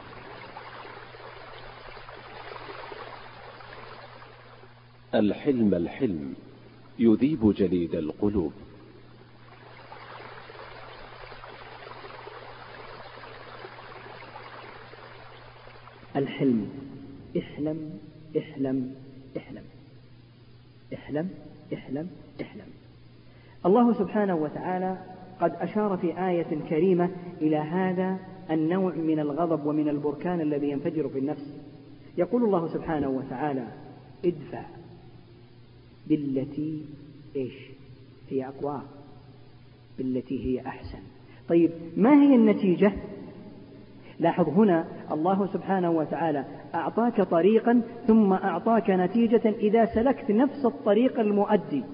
الحلم يذيب جليد القلوب. الحلم، احلم احلم احلم احلم احلم احلم. الله سبحانه وتعالى قد أشار في آية كريمة إلى هذا النوع من الغضب ومن البركان الذي ينفجر في النفس. يقول الله سبحانه وتعالى: ادفع بالتي إيش هي أقوى، بالتي هي أحسن. طيب ما هي النتيجة؟ لاحظ هنا الله سبحانه وتعالى أعطاك طريقا ثم أعطاك نتيجة إذا سلكت نفس الطريق المؤدي.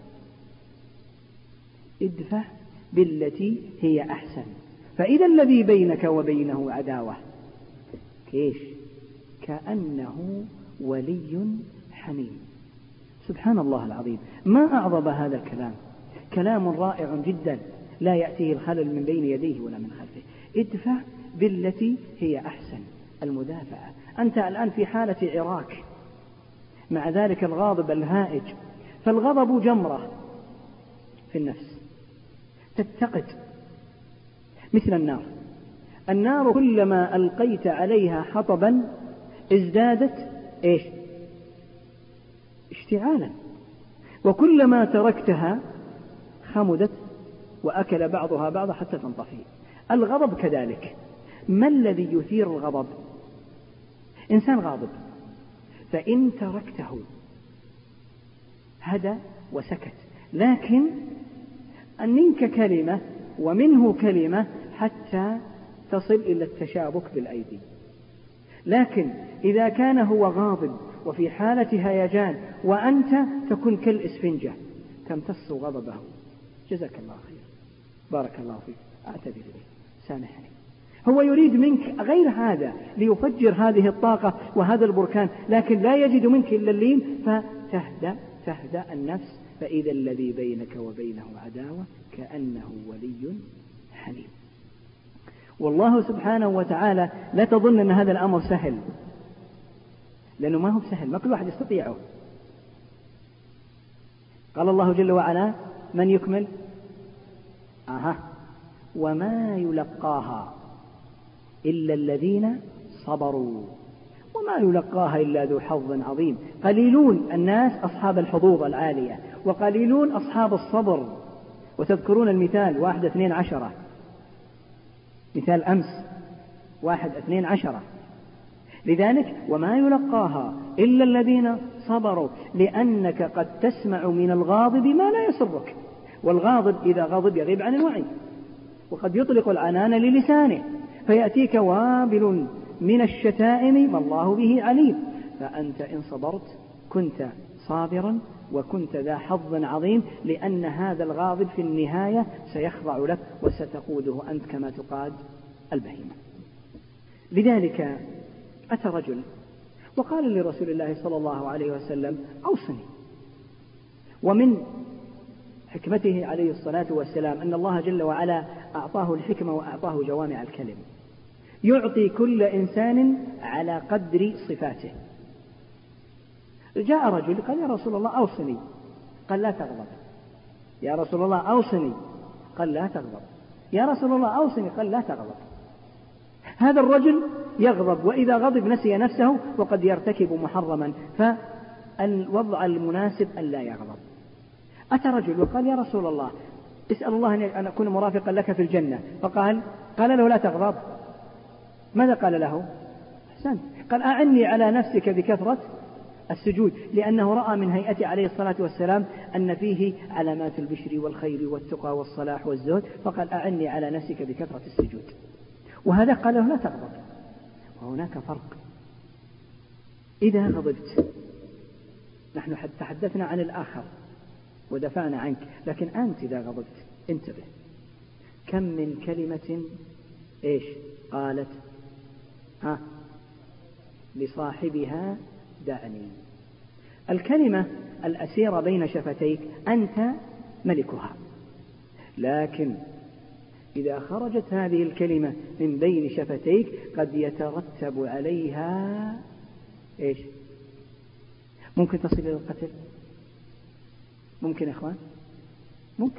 ادفع بالتي هي أحسن، فإذا الذي بينك وبينه عداوة كيش كأنه ولي حميم. سبحان الله العظيم، ما أعظم هذا الكلام، كلام رائع جدا لا يأتيه الخلل من بين يديه ولا من خلفه. ادفع بالتي هي أحسن، المدافعة. أنت الآن في حالة عراك مع ذلك الغاضب الهائج، فالغضب جمرة في النفس تتقد مثل النار كلما ألقيت عليها حطبا ازدادت إيش؟ اشتعالا. وكلما تركتها خمدت وأكل بعضها بعضا حتى تنطفي. الغضب كذلك. ما الذي يثير الغضب؟ إنسان غاضب، فإن تركته هدى وسكت، لكن منك كلمة ومنه كلمة حتى تصل إلى التشابك بالأيدي. لكن إذا كان هو غاضب وفي حالة هيجان وأنت تكون كالإسفنجة تمتص غضبه، جزاك الله خير، بارك الله فيك، أعتذر إليك، سامحني. هو يريد منك غير هذا ليفجر هذه الطاقة وهذا البركان، لكن لا يجد منك إلا اللين، فتهدأ النفس، فإذا الذي بينك وبينه عداوة كأنه ولي حميم. والله سبحانه وتعالى لا تظن أن هذا الأمر سهل، لأنه ما هو سهل، ما كل واحد يستطيعه. قال الله جل وعلا: من يكمل؟ وما يلقاها إلا الذين صبروا وما يلقاها إلا ذو حظ عظيم. قليلون الناس أصحاب الحظوظ العالية، وقليلون أصحاب الصبر. وتذكرون المثال 1-12، مثال أمس 1-12. لذلك وما يلقاها إلا الذين صبروا، لأنك قد تسمع من الغاضب ما لا يسرك، والغاضب إذا غضب يغيب عن الوعي، وقد يطلق العنان للسانه فيأتيك وابل من الشتائم ما الله به عليم. فأنت إن صبرت كنت صابرا وكنت ذا حظ عظيم، لأن هذا الغاضب في النهاية سيخضع لك وستقوده أنت كما تقاد البهيمة. لذلك أتى رجل وقال لرسول الله صلى الله عليه وسلم: أوصني. ومن حكمته عليه الصلاة والسلام أن الله جل وعلا أعطاه الحكمة وأعطاه جوامع الكلم، يعطي كل إنسان على قدر صفاته. جاء رجل قال: يا رسول الله أوصني. قال: لا تغضب. يا رسول الله أوصني. قال: لا تغضب. يا رسول الله أوصني. قال: لا تغضب. هذا الرجل يغضب، وإذا غضب نسي نفسه وقد يرتكب محرما، فالوضع المناسب أن لا يغضب. أتى رجل وقال: يا رسول الله اسأل الله أن أكون مرافقا لك في الجنة. فقال له: لا تغضب. ماذا قال له؟ أحسن. قال: أعني على نفسك بكثرة السجود، لأنه رأى من هيئته عليه الصلاة والسلام أن فيه علامات البشر والخير والتقى والصلاح والزهد، فقال: أعني على نفسك بكثرة السجود. وهذا قال له: لا تغضب. وهناك فرق. إذا غضبت، نحن تحدثنا عن الآخر ودفعنا عنك، لكن أنت إذا غضبت انتبه. كم من كلمة قالت لصاحبها: دعني. الكلمة الأسيرة بين شفتيك أنت ملكها، لكن إذا خرجت هذه الكلمة من بين شفتيك قد يترتب عليها ممكن تصل إلى القتل. ممكن يا إخوان، ممكن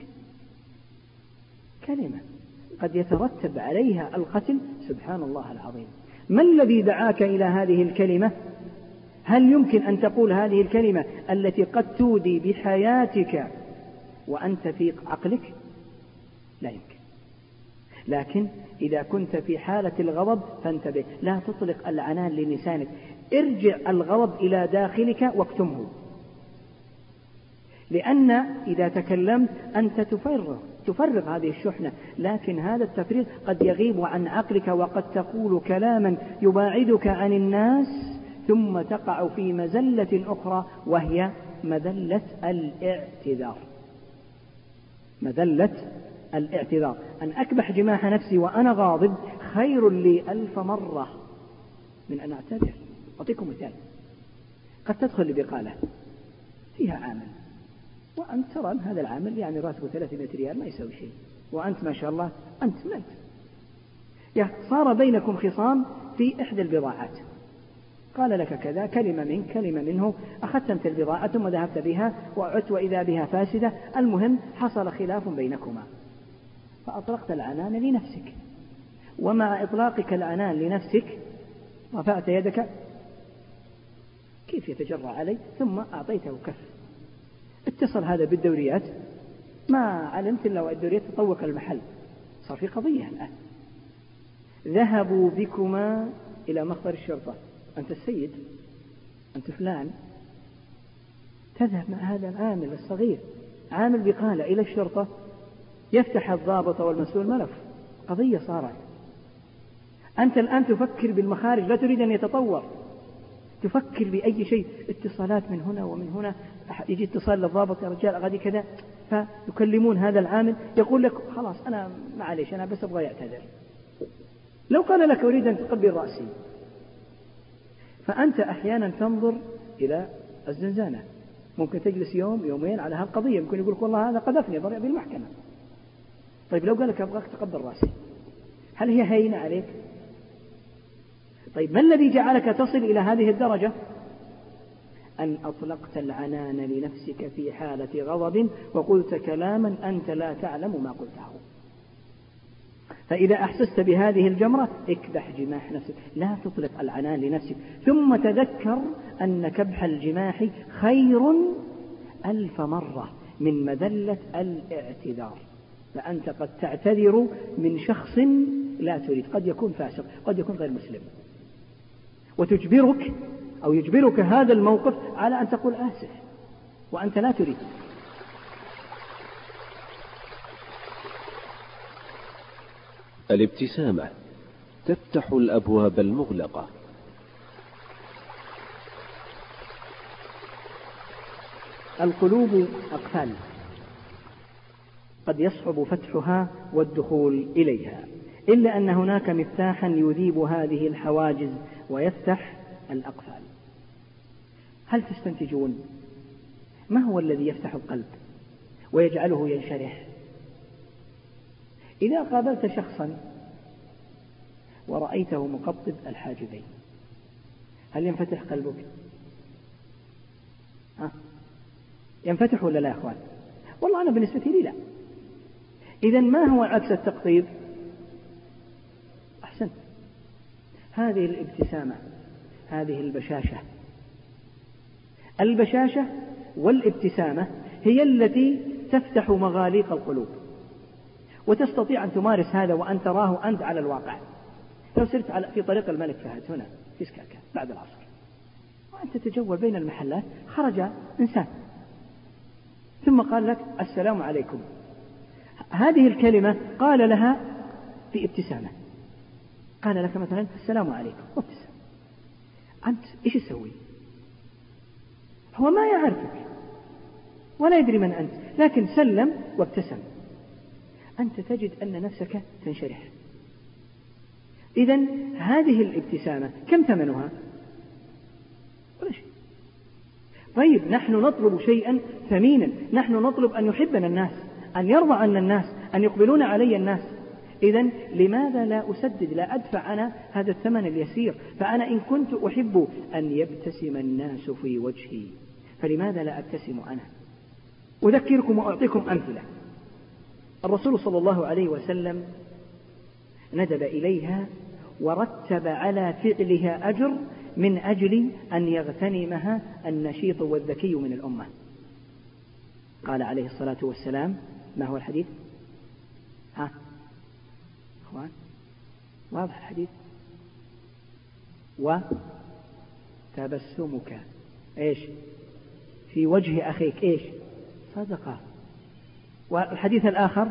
كلمة قد يترتب عليها القتل. سبحان الله العظيم. ما الذي دعاك إلى هذه الكلمة؟ هل يمكن أن تقول هذه الكلمة التي قد تودي بحياتك وأنت في عقلك؟ لا يمكن. لكن إذا كنت في حالة الغضب فانتبه، لا تطلق العنان للسانك، ارجع الغضب إلى داخلك واكتمه، لأن إذا تكلمت أنت تفرغ هذه الشحنة، لكن هذا التفريغ قد يغيب عن عقلك، وقد تقول كلاما يباعدك عن الناس، ثم تقع في مزلة أخرى وهي مذلة الاعتذار. مذلة الاعتذار، أن أكبح جماح نفسي وأنا غاضب خير لي 1000 مرة من أن أعتذر. أعطيكم مثال: قد تدخل لبقالة فيها عامل، وأنت ترى أن هذا العامل يعني راتبه 300 ريال ما يسوي شيء، وأنت ما شاء الله أنت ملك. صار بينكم خصام في إحدى البضاعات، قال لك كذا، كلمة منك كلمة منه، أخذت أنت البضاعة ثم ذهبت بها وعدت وإذا بها فاسدة. المهم حصل خلاف بينكما، فأطلقت العنان لنفسك، ومع إطلاقك العنان لنفسك رفعت يدك كيف يتجرأ علي، ثم أعطيته كف. اتصل هذا بالدوريات، ما علمت إلا والدوريات تطوق المحل، صار في قضية الآن. ذهبوا بكما إلى مخبر الشرطة، أنت السيد، أنت فلان، تذهب مع هذا العامل الصغير، عامل بقالة، إلى الشرطة، يفتح الضابط والمسؤول ملف، قضية صارت. أنت الآن تفكر بالمخارج، لا تريد أن يتطور، تفكر بأي شيء، اتصالات من هنا ومن هنا، يجي اتصال للضابط، يا رجال غادي كذا، فيكلمون هذا العامل يقول لك خلاص أنا معليش أنا بس أبغى يعتذر. لو قال لك أريد أن تقبل رأسي، فأنت أحيانا تنظر إلى الزنزانة، ممكن تجلس يوم يومين على هالقضية، ممكن يقول لك والله هذا قذفني ضرب بالمحكمة. طيب لو قال لك أبغاك تقبل رأسي، هل هي هينة عليك؟ طيب ما الذي جعلك تصل إلى هذه الدرجة؟ أن أطلقت العنان لنفسك في حالة غضب وقلت كلاما أنت لا تعلم ما قلته. فإذا أحسست بهذه الجمرة اكبح جماح نفسك، لا تطلق العنان لنفسك، ثم تذكر أن كبح الجماح خير 1000 مرة من مذلة الاعتذار. فأنت قد تعتذر من شخص لا تريد، قد يكون فاسق، قد يكون غير مسلم، وتجبرك أو يجبرك هذا الموقف على أن تقول آسف وأنت لا تريد. الابتسامة تفتح الأبواب المغلقة. القلوب أقفال، قد يصعب فتحها والدخول إليها، إلا أن هناك مفتاحا يذيب هذه الحواجز ويفتح الأقفال. هل تستنتجون ما هو الذي يفتح القلب ويجعله ينشرح؟ إذا قابلت شخصا ورأيته مقبض الحاجبين، هل ينفتح قلبك؟ ينفتح ولا لا يا أخوان؟ والله أنا بالنسبة لي لا. إذن ما هو عكس التقطيب؟ أحسن، هذه الابتسامة، هذه البشاشة. البشاشة والابتسامة هي التي تفتح مغاليق القلوب، وتستطيع أن تمارس هذا وأن تراه أنت على الواقع. لو سرت في طريق الملك فهد هنا في سكاكا بعد العصر وأنت تتجول بين المحلات، خرج إنسان ثم قال لك السلام عليكم، هذه الكلمة قال لها في ابتسامة، قال لك مثلا السلام عليكم وابتسم، أنت إيش تسوي؟ هو ما يعرفك ولا يدري من أنت، لكن سلم وابتسم، أنت تجد أن نفسك تنشرح. إذن هذه الابتسامة كم ثمنها؟ ولا شيء. طيب نحن نطلب شيئا ثمينا، نحن نطلب أن يحبنا الناس، أن يرضى عنا الناس، أن يقبلون علي الناس. إذن لماذا لا أسدد، لا أدفع أنا هذا الثمن اليسير؟ فأنا إن كنت أحب أن يبتسم الناس في وجهي فلماذا لا أبتسم أنا؟ أذكركم وأعطيكم أمثلة. الرسول صلى الله عليه وسلم ندب إليها ورتب على فعلها أجر من أجل أن يغتنمها النشيط والذكي من الأمة. قال عليه الصلاة والسلام، ما هو الحديث؟ أخوان واضح الحديث؟ وتبسمك إيش في وجه أخيك إيش؟ صدقة. والحديث الآخر،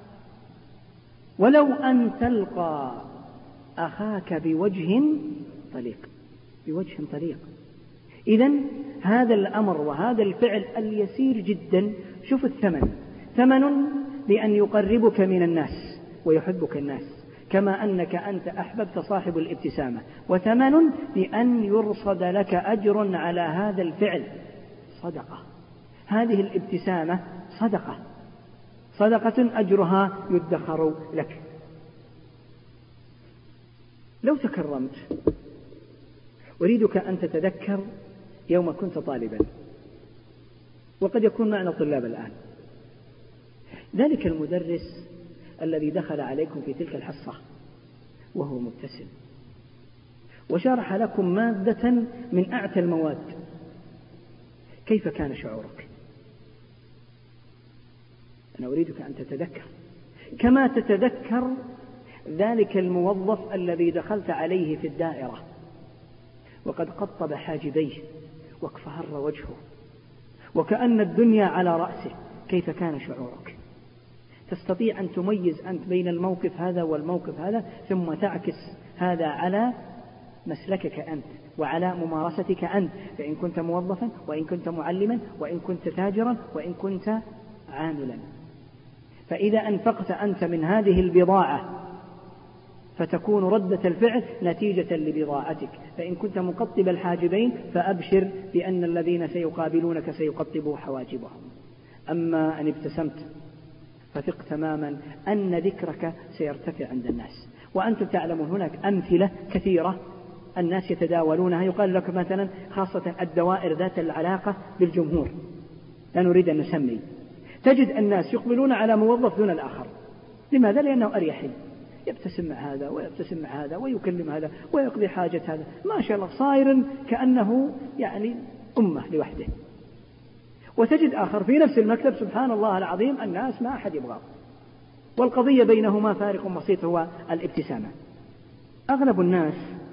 ولو أن تلقى أخاك بوجه طليق، بوجه طليق. إذن هذا الأمر وهذا الفعل اليسير جدا، شوف الثمن، ثمن بأن يقربك من الناس ويحبك الناس كما أنك أنت أحببت صاحب الابتسامة، وثمن بأن يرصد لك أجر على هذا الفعل، صدقة. هذه الابتسامة صدقة، صدقة أجرها يدخر لك. لو تكرمت أريدك أن تتذكر يوم كنت طالبا، وقد يكون معنا طلاب الآن، ذلك المدرس الذي دخل عليكم في تلك الحصة وهو مبتسم وشرح لكم مادة من أعتى المواد، كيف كان شعورك؟ أنا أريدك أن تتذكر كما تتذكر ذلك الموظف الذي دخلت عليه في الدائرة وقد قطب حاجبيه واكفهر وجهه وكأن الدنيا على رأسه، كيف كان شعورك؟ تستطيع أن تميز أنت بين الموقف هذا والموقف هذا، ثم تعكس هذا على مسلكك أنت وعلى ممارستك أنت، فإن كنت موظفا وإن كنت معلما وإن كنت تاجرا وإن كنت عاملا. فإذا أنفقت أنت من هذه البضاعة فتكون ردة الفعل نتيجة لبضاعتك، فإن كنت مقطب الحاجبين فأبشر بأن الذين سيقابلونك سيقطبوا حواجبهم. أما أن ابتسمت فثق تماما أن ذكرك سيرتفع عند الناس. وأنتم تعلمون هناك أمثلة كثيرة الناس يتداولونها، يقال لك مثلا خاصة الدوائر ذات العلاقة بالجمهور، لا نريد أن نسمي، تجد الناس يقبلون على موظف دون الآخر. لماذا؟ لأنه أريحي، يبتسم مع هذا ويبتسم مع هذا ويكلم هذا ويقضي حاجة هذا، ما شاء الله صاير كأنه يعني أمة لوحده. وتجد آخر في نفس المكتب سبحان الله العظيم الناس ما أحد يبغاه، والقضية بينهما فارق بسيط هو الابتسامة. أغلب الناس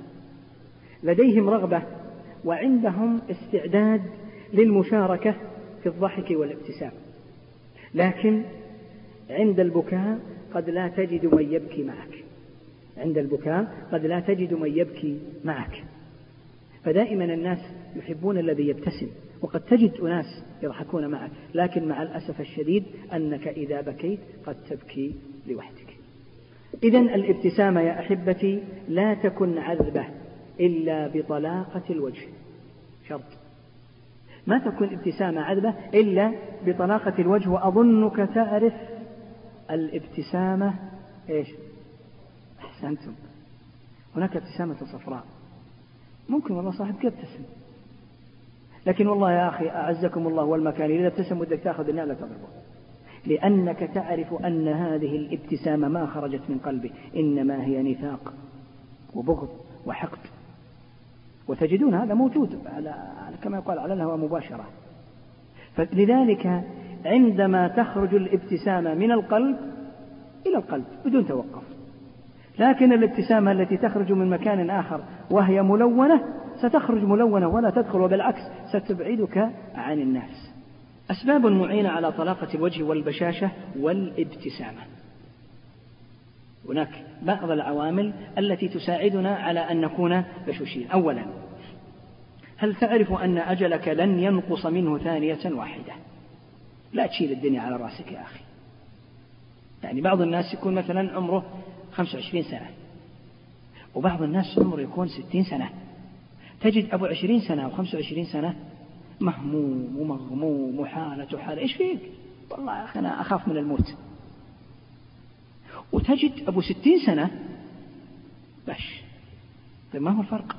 لديهم رغبة وعندهم استعداد للمشاركة في الضحك والابتسام، لكن عند البكاء قد لا تجد من يبكي معك، عند البكاء قد لا تجد من يبكي معك. فدائما الناس يحبون الذي يبتسم، وقد تجد أناس يضحكون معك، لكن مع الأسف الشديد أنك إذا بكيت قد تبكي لوحدك. إذن الابتسامة يا أحبتي لا تكن عذبة إلا بطلاقة الوجه، شرط، ما تكون ابتسامة عذبة إلا بطلاقة الوجه. وأظنك تعرف الابتسامة إيش؟ أحسنتم، هناك ابتسامة صفراء، ممكن والله صاحبك يبتسم، لكن والله يا أخي أعزكم الله والمكان إذا ابتسم ودك تأخذ النعمة تضربه، لأنك تعرف أن هذه الابتسامة ما خرجت من قلبه، إنما هي نفاق وبغض وحقد، وتجدون هذا موجود كما يقال على الهوى مباشرة. فلذلك عندما تخرج الابتسامة من القلب إلى القلب بدون توقف، لكن الابتسامة التي تخرج من مكان آخر وهي ملونة ستخرج ملونة ولا تدخل، وبالعكس ستبعدك عن الناس. أسباب معينة على طلاقة الوجه والبشاشة والابتسامة. هناك بعض العوامل التي تساعدنا على أن نكون بشوشين. أولا، هل تعرف أن أجلك لن ينقص منه ثانية واحدة؟ لا تشيل الدنيا على رأسك يا أخي. يعني بعض الناس يكون مثلا عمره 25 سنة، وبعض الناس عمره يكون 60 سنة. تجد أبو 20 سنة أو 25 سنة مهموم ومغموم وحالة حالة، إيش فيك؟ والله يا أخي أنا أخاف من الموت. وتجد أبو 60 سنة باش. طيب ما هو الفرق؟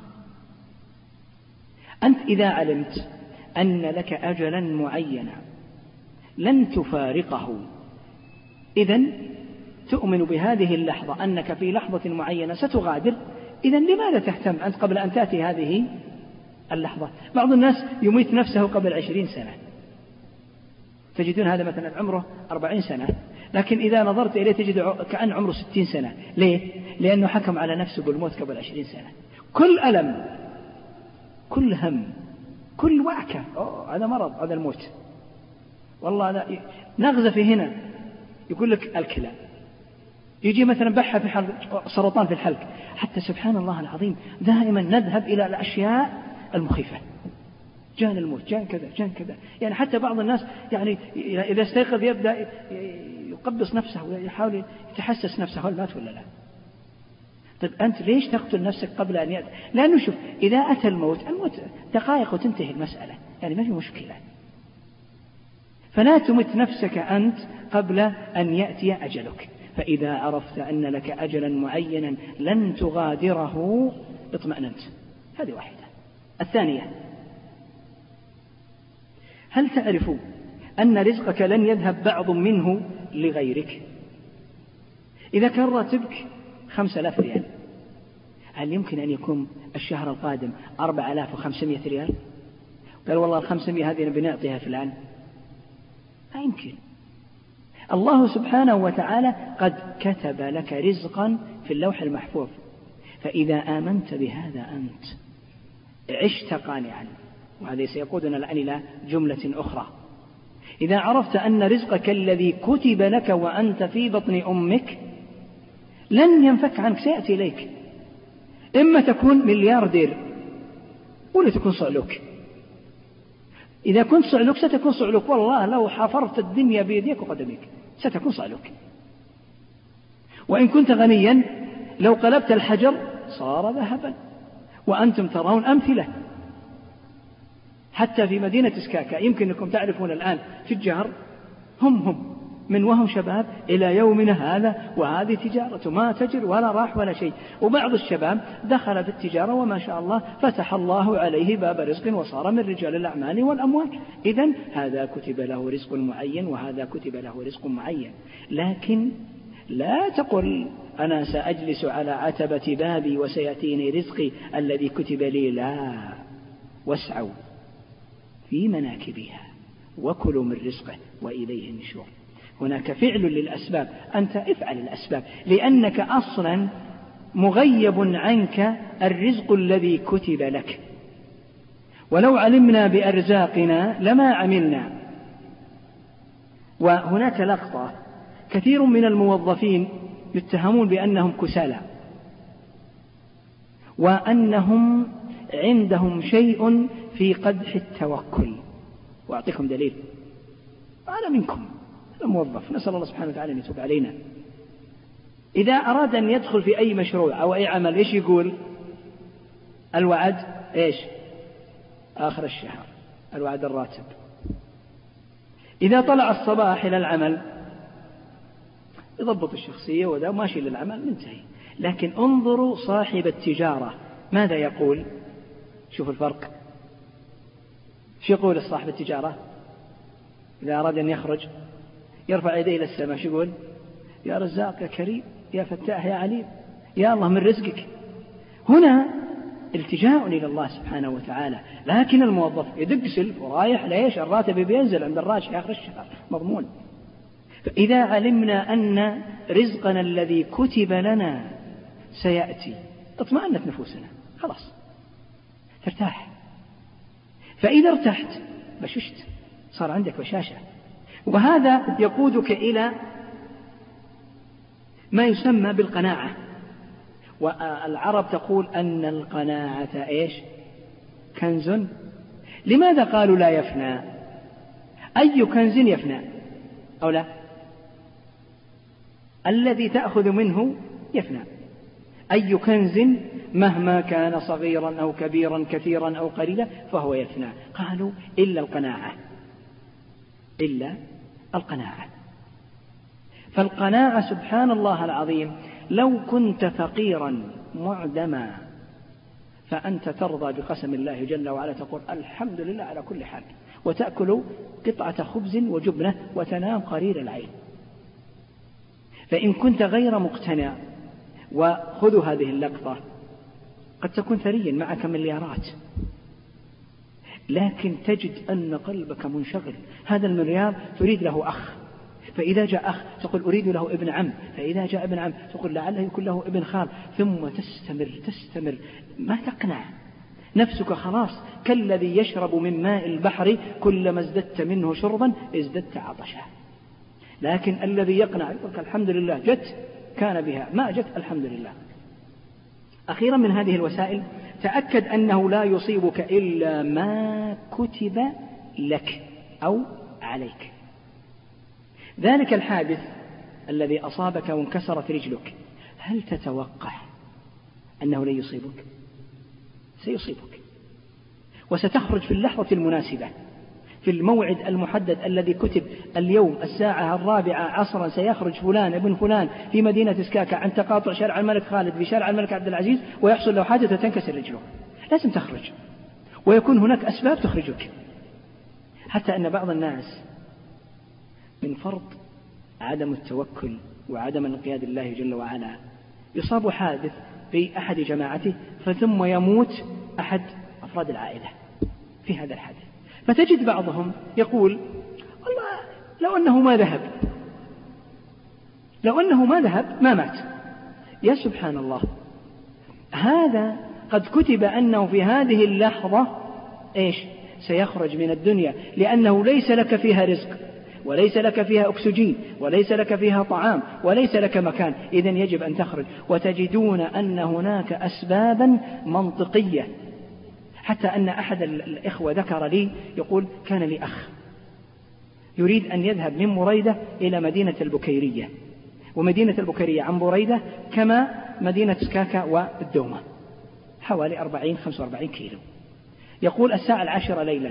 أنت إذا علمت أن لك أجلا معينا لن تفارقه، إذن تؤمن بهذه اللحظة أنك في لحظة معينة ستغادر، إذن لماذا تهتم أنت قبل أن تأتي هذه اللحظة؟ بعض الناس يميت نفسه قبل 20 سنة، تجدون هذا مثلا عمره 40 سنة، لكن إذا نظرت إليه تجد كأن عمره 60 سنة. ليه؟ لأنه حكم على نفسه بالموت قبل 20 سنة. كل ألم، كل هم، كل وعكة، هذا مرض، هذا الموت. والله لا نغزة في هنا يقول لك الكلى، يجي مثلا بحة في حلق، سرطان في الحلق. حتى سبحان الله العظيم دائما نذهب إلى الأشياء المخيفة، جان الموت، جان كذا، جان كذا. يعني حتى بعض الناس يعني إذا استيقظ يبدأ يقبص نفسه ويحاول يتحسس نفسه، هل مات ولا لا؟ طيب أنت ليش تقتل نفسك قبل أن يأتي؟ لأنه شوف، إذا أتى الموت دقائق وتنتهي المسألة، يعني ما في مشكلة. فلا تمت نفسك أنت قبل أن يأتي أجلك. فإذا عرفت أن لك أجلا معينا لن تغادره اطمأننت. هذه واحدة. الثانية، هل تعرف أن رزقك لن يذهب بعض منه لغيرك؟ إذا كان راتبك 5000 ريال، هل يمكن أن يكون الشهر القادم 4500 ريال؟ قال والله 500 هذه بنعطيها فلان. لا يمكن. الله سبحانه وتعالى قد كتب لك رزقا في اللوح المحفوظ، فإذا آمنت بهذا أنت عشت قانعا. وهذا سيقودنا الآن إلى جملة أخرى. إذا عرفت أن رزقك الذي كتب لك وأنت في بطن أمك لن ينفك عنك، سيأتي إليك. إما تكون ملياردير ولا تكون صعلوك. إذا كنت صعلوك ستكون صعلوك، والله لو حفرت الدنيا بيديك وقدميك ستكون صعلوك. وإن كنت غنيا لو قلبت الحجر صار ذهبا. وأنتم ترون أمثلة حتى في مدينة سكاكا، يمكن أنكم تعرفون الآن تجار هم من وهم شباب إلى يومنا هذا، وهذه تجارة ما تجر ولا راح ولا شيء. وبعض الشباب دخل في التجارة وما شاء الله فتح الله عليه باب رزق وصار من رجال الأعمال والأموال. إذن هذا كتب له رزق معين وهذا كتب له رزق معين. لكن لا تقل أنا سأجلس على عتبة بابي وسيأتيني رزقي الذي كتب لي، لا. واسعوا في مناكبها وكلوا من رزقه وإليه النشور. هناك فعل للأسباب، أنت افعل الأسباب، لأنك أصلا مغيب عنك الرزق الذي كتب لك. ولو علمنا بأرزاقنا لما عملنا. وهناك لقطة، كثير من الموظفين يتهمون بأنهم كسالى وأنهم عندهم شيء في قدح التوكل. وأعطيكم دليل. أنا منكم الموظف، نسأل الله سبحانه وتعالى أن يتوب علينا. إذا أراد أن يدخل في أي مشروع أو أي عمل إيش يقول؟ الوعد إيش؟ آخر الشهر، الوعد الراتب. إذا طلع الصباح إلى العمل يضبط الشخصية وذا ماشي للعمل منتهي. لكن انظروا صاحب التجارة ماذا يقول؟ شوف الفرق. شو يقول صاحب التجارة إذا أراد أن يخرج؟ يرفع يديه إلى السماء، شو يقول؟ يا رزاق يا كريم يا فتاح يا عليم يا الله من رزقك. هنا التجاء إلى الله سبحانه وتعالى. لكن الموظف يدق سلف ورايح ليش؟ الراتب بينزل عند الراشي آخر الشهر مضمون. فإذا علمنا أن رزقنا الذي كتب لنا سيأتي اطمأنت نفوسنا، خلاص ترتاح. فإذا ارتحت بششت، صار عندك بشاشة. وهذا يقودك إلى ما يسمى بالقناعة. والعرب تقول أن القناعة إيش؟ كنز. لماذا قالوا لا يفنى؟ أي كنز يفنى أو لا؟ الذي تأخذ منه يفنى. أي كنز مهما كان صغيرا أو كبيرا كثيرا أو قليلا فهو يفنى. قالوا إلا القناعة، إلا القناعة. فالقناعة سبحان الله العظيم، لو كنت فقيرا معدما فأنت ترضى بقسم الله جل وعلا، تقول الحمد لله على كل حال، وتأكل قطعة خبز وجبنة وتنام قرير العين. فإن كنت غير مقتنع، وخذوا هذه اللقطة، قد تكون ثريا معك مليارات لكن تجد أن قلبك منشغل. هذا المليار تريد له أخ، فإذا جاء أخ تقول أريد له ابن عم، فإذا جاء ابن عم تقول لعله يكون له ابن خال، ثم تستمر ما تقنع نفسك. خلاص كالذي يشرب من ماء البحر كلما ازددت منه شربا ازددت عطشا. لكن الذي يقنع يقول الحمد لله جت كان بها، ما جت الحمد لله. أخيرا من هذه الوسائل، تأكد أنه لا يصيبك إلا ما كتب لك أو عليك. ذلك الحادث الذي أصابك وانكسرت رجلك، هل تتوقع أنه لن يصيبك؟ سيصيبك، وستخرج في اللحظة المناسبة في الموعد المحدد الذي كتب. اليوم الساعة 4 عصرا سيخرج فلان ابن فلان في مدينة سكاكا عن تقاطع شارع الملك خالد بشارع الملك عبد العزيز، ويحصل له حادث وتنكسر رجله. لازم تخرج، ويكون هناك أسباب تخرجك. حتى أن بعض الناس من فرط عدم التوكل وعدم الانقياد لله جل وعلا يصاب حادث في أحد جماعته، ثم يموت أحد أفراد العائلة في هذا الحادث. فتجد بعضهم يقول والله لو أنه ما ذهب لو أنه ما ذهب ما مات. يا سبحان الله، هذا قد كتب أنه في هذه اللحظة سيخرج من الدنيا، لأنه ليس لك فيها رزق، وليس لك فيها أكسجين، وليس لك فيها طعام، وليس لك مكان، إذن يجب أن تخرج. وتجدون أن هناك أسبابا منطقية، حتى أن أحد الإخوة ذكر لي يقول: كان لي أخ يريد أن يذهب من بريدة إلى مدينة البكيرية، ومدينة البكيرية عن بريدة كما مدينة سكاكا والدومة، حوالي 40-45 كيلو. يقول: الساعة 10 ليلا،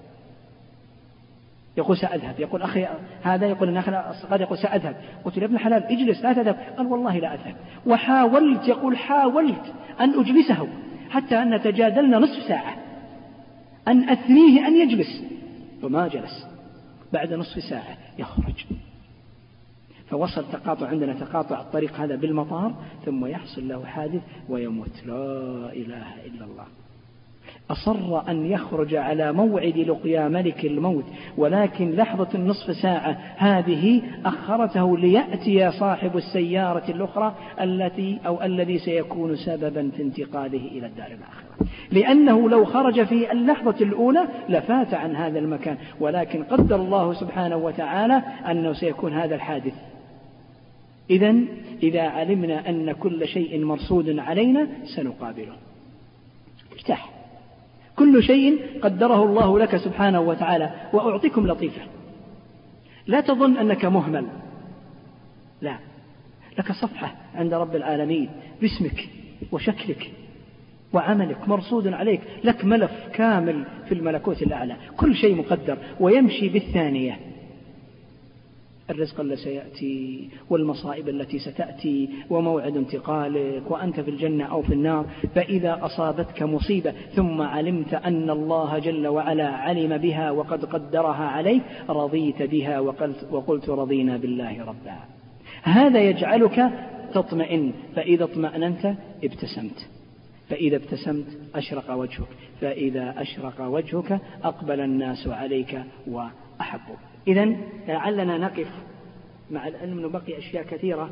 يقول: سأذهب. يقول: أخي هذا يقول إن قد يقول: سأذهب. قلت له: ابن حلال اجلس لا تذهب. قال: والله لا أذهب. وحاولت، يقول: حاولت أن أجلسه حتى أن تجادلنا نصف ساعة أن أثنيه أن يجلس، وما جلس. بعد نصف ساعة يخرج، فوصل تقاطع، عندنا تقاطع الطريق هذا بالمطار، ثم يحصل له حادث ويموت. لا إله إلا الله. أصر أن يخرج على موعد لقيا ملك الموت، ولكن لحظة النصف ساعة هذه أخرته ليأتي صاحب السيارة الأخرى الذي سيكون سببا في انتقاله إلى الدار الآخرة، لأنه لو خرج في اللحظة الأولى لفات عن هذا المكان، ولكن قدر الله سبحانه وتعالى أنه سيكون هذا الحادث. إذن إذا علمنا أن كل شيء مرصود علينا سنقابله. ارتاح، كل شيء قدره الله لك سبحانه وتعالى. وأعطيكم لطيفة، لا تظن أنك مهمل، لا، لك صفحة عند رب العالمين باسمك وشكلك وعملك مرصود عليك، لك ملف كامل في الملكوت الأعلى، كل شيء مقدر ويمشي بالثانية. الرزق الذي سيأتي، والمصائب التي ستأتي، وموعد انتقالك، وأنت في الجنة أو في النار. فإذا أصابتك مصيبة ثم علمت أن الله جل وعلا علم بها وقد قدرها عليك، رضيت بها وقلت رضينا بالله ربا. هذا يجعلك تطمئن، فإذا اطمأننت ابتسمت، فإذا ابتسمت أشرق وجهك، فإذا أشرق وجهك أقبل الناس عليك وأحبوك. إذن لعلنا نقف، مع العلم أنه بقي أشياء كثيرة.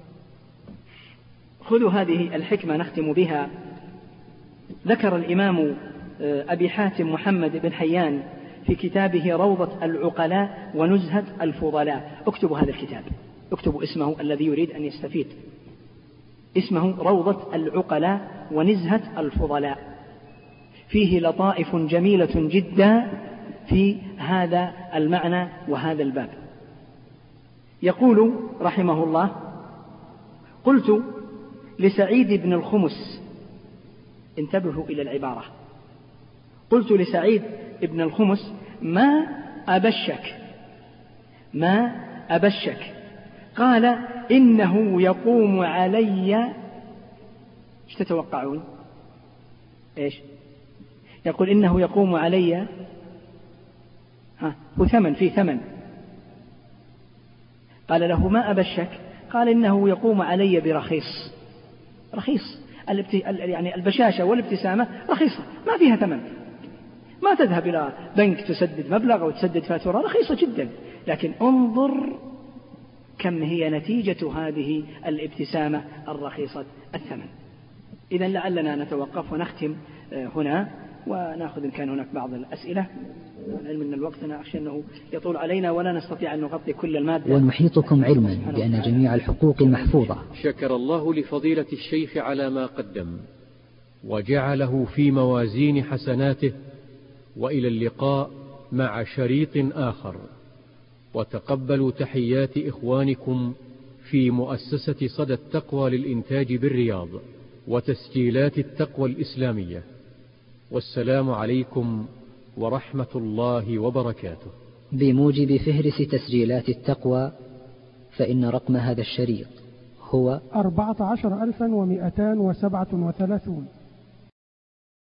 خذوا هذه الحكمة نختم بها. ذكر الإمام أبي حاتم محمد بن حيان في كتابه روضة العقلاء ونزهة الفضلاء. اكتبوا هذا الكتاب، اكتبوا اسمه الذي يريد أن يستفيد، اسمه روضة العقلاء ونزهة الفضلاء. فيه لطائف جميلة جدا في هذا المعنى وهذا الباب. يقول رحمه الله: قلت لسعيد بن الخمس، انتبهوا إلى العبارة، قلت لسعيد بن الخمس: ما أبشك؟ قال: إنه يقوم علي. ايش تتوقعون؟ ايش يقول؟ إنه يقوم علي، هو ثمن، فيه ثمن. قال له: ما أبشك؟ قال: إنه يقوم علي برخيص. رخيص يعني البشاشة والابتسامة رخيصة، ما فيها ثمن، ما تذهب إلى بنك تسدد مبلغ أو تسدد فاتورة، رخيصة جدا، لكن انظر كم هي نتيجة هذه الابتسامة الرخيصة الثمن. إذن لعلنا نتوقف ونختم هنا، ونأخذ إن كان هناك بعض الأسئلة. العلم أن الوقت أنا أخشى أنه يطول علينا ولا نستطيع أن نغطي كل المادة. ونحيطكم علما بأن جميع الحقوق محفوظة. شكر الله لفضيلة الشيخ على ما قدم وجعله في موازين حسناته، وإلى اللقاء مع شريط آخر. وتقبلوا تحيات إخوانكم في مؤسسة صدى التقوى للإنتاج بالرياض وتسجيلات التقوى الإسلامية. والسلام عليكم ورحمة الله وبركاته. بموجب فهرس تسجيلات التقوى، فإن رقم هذا الشريط هو 14237.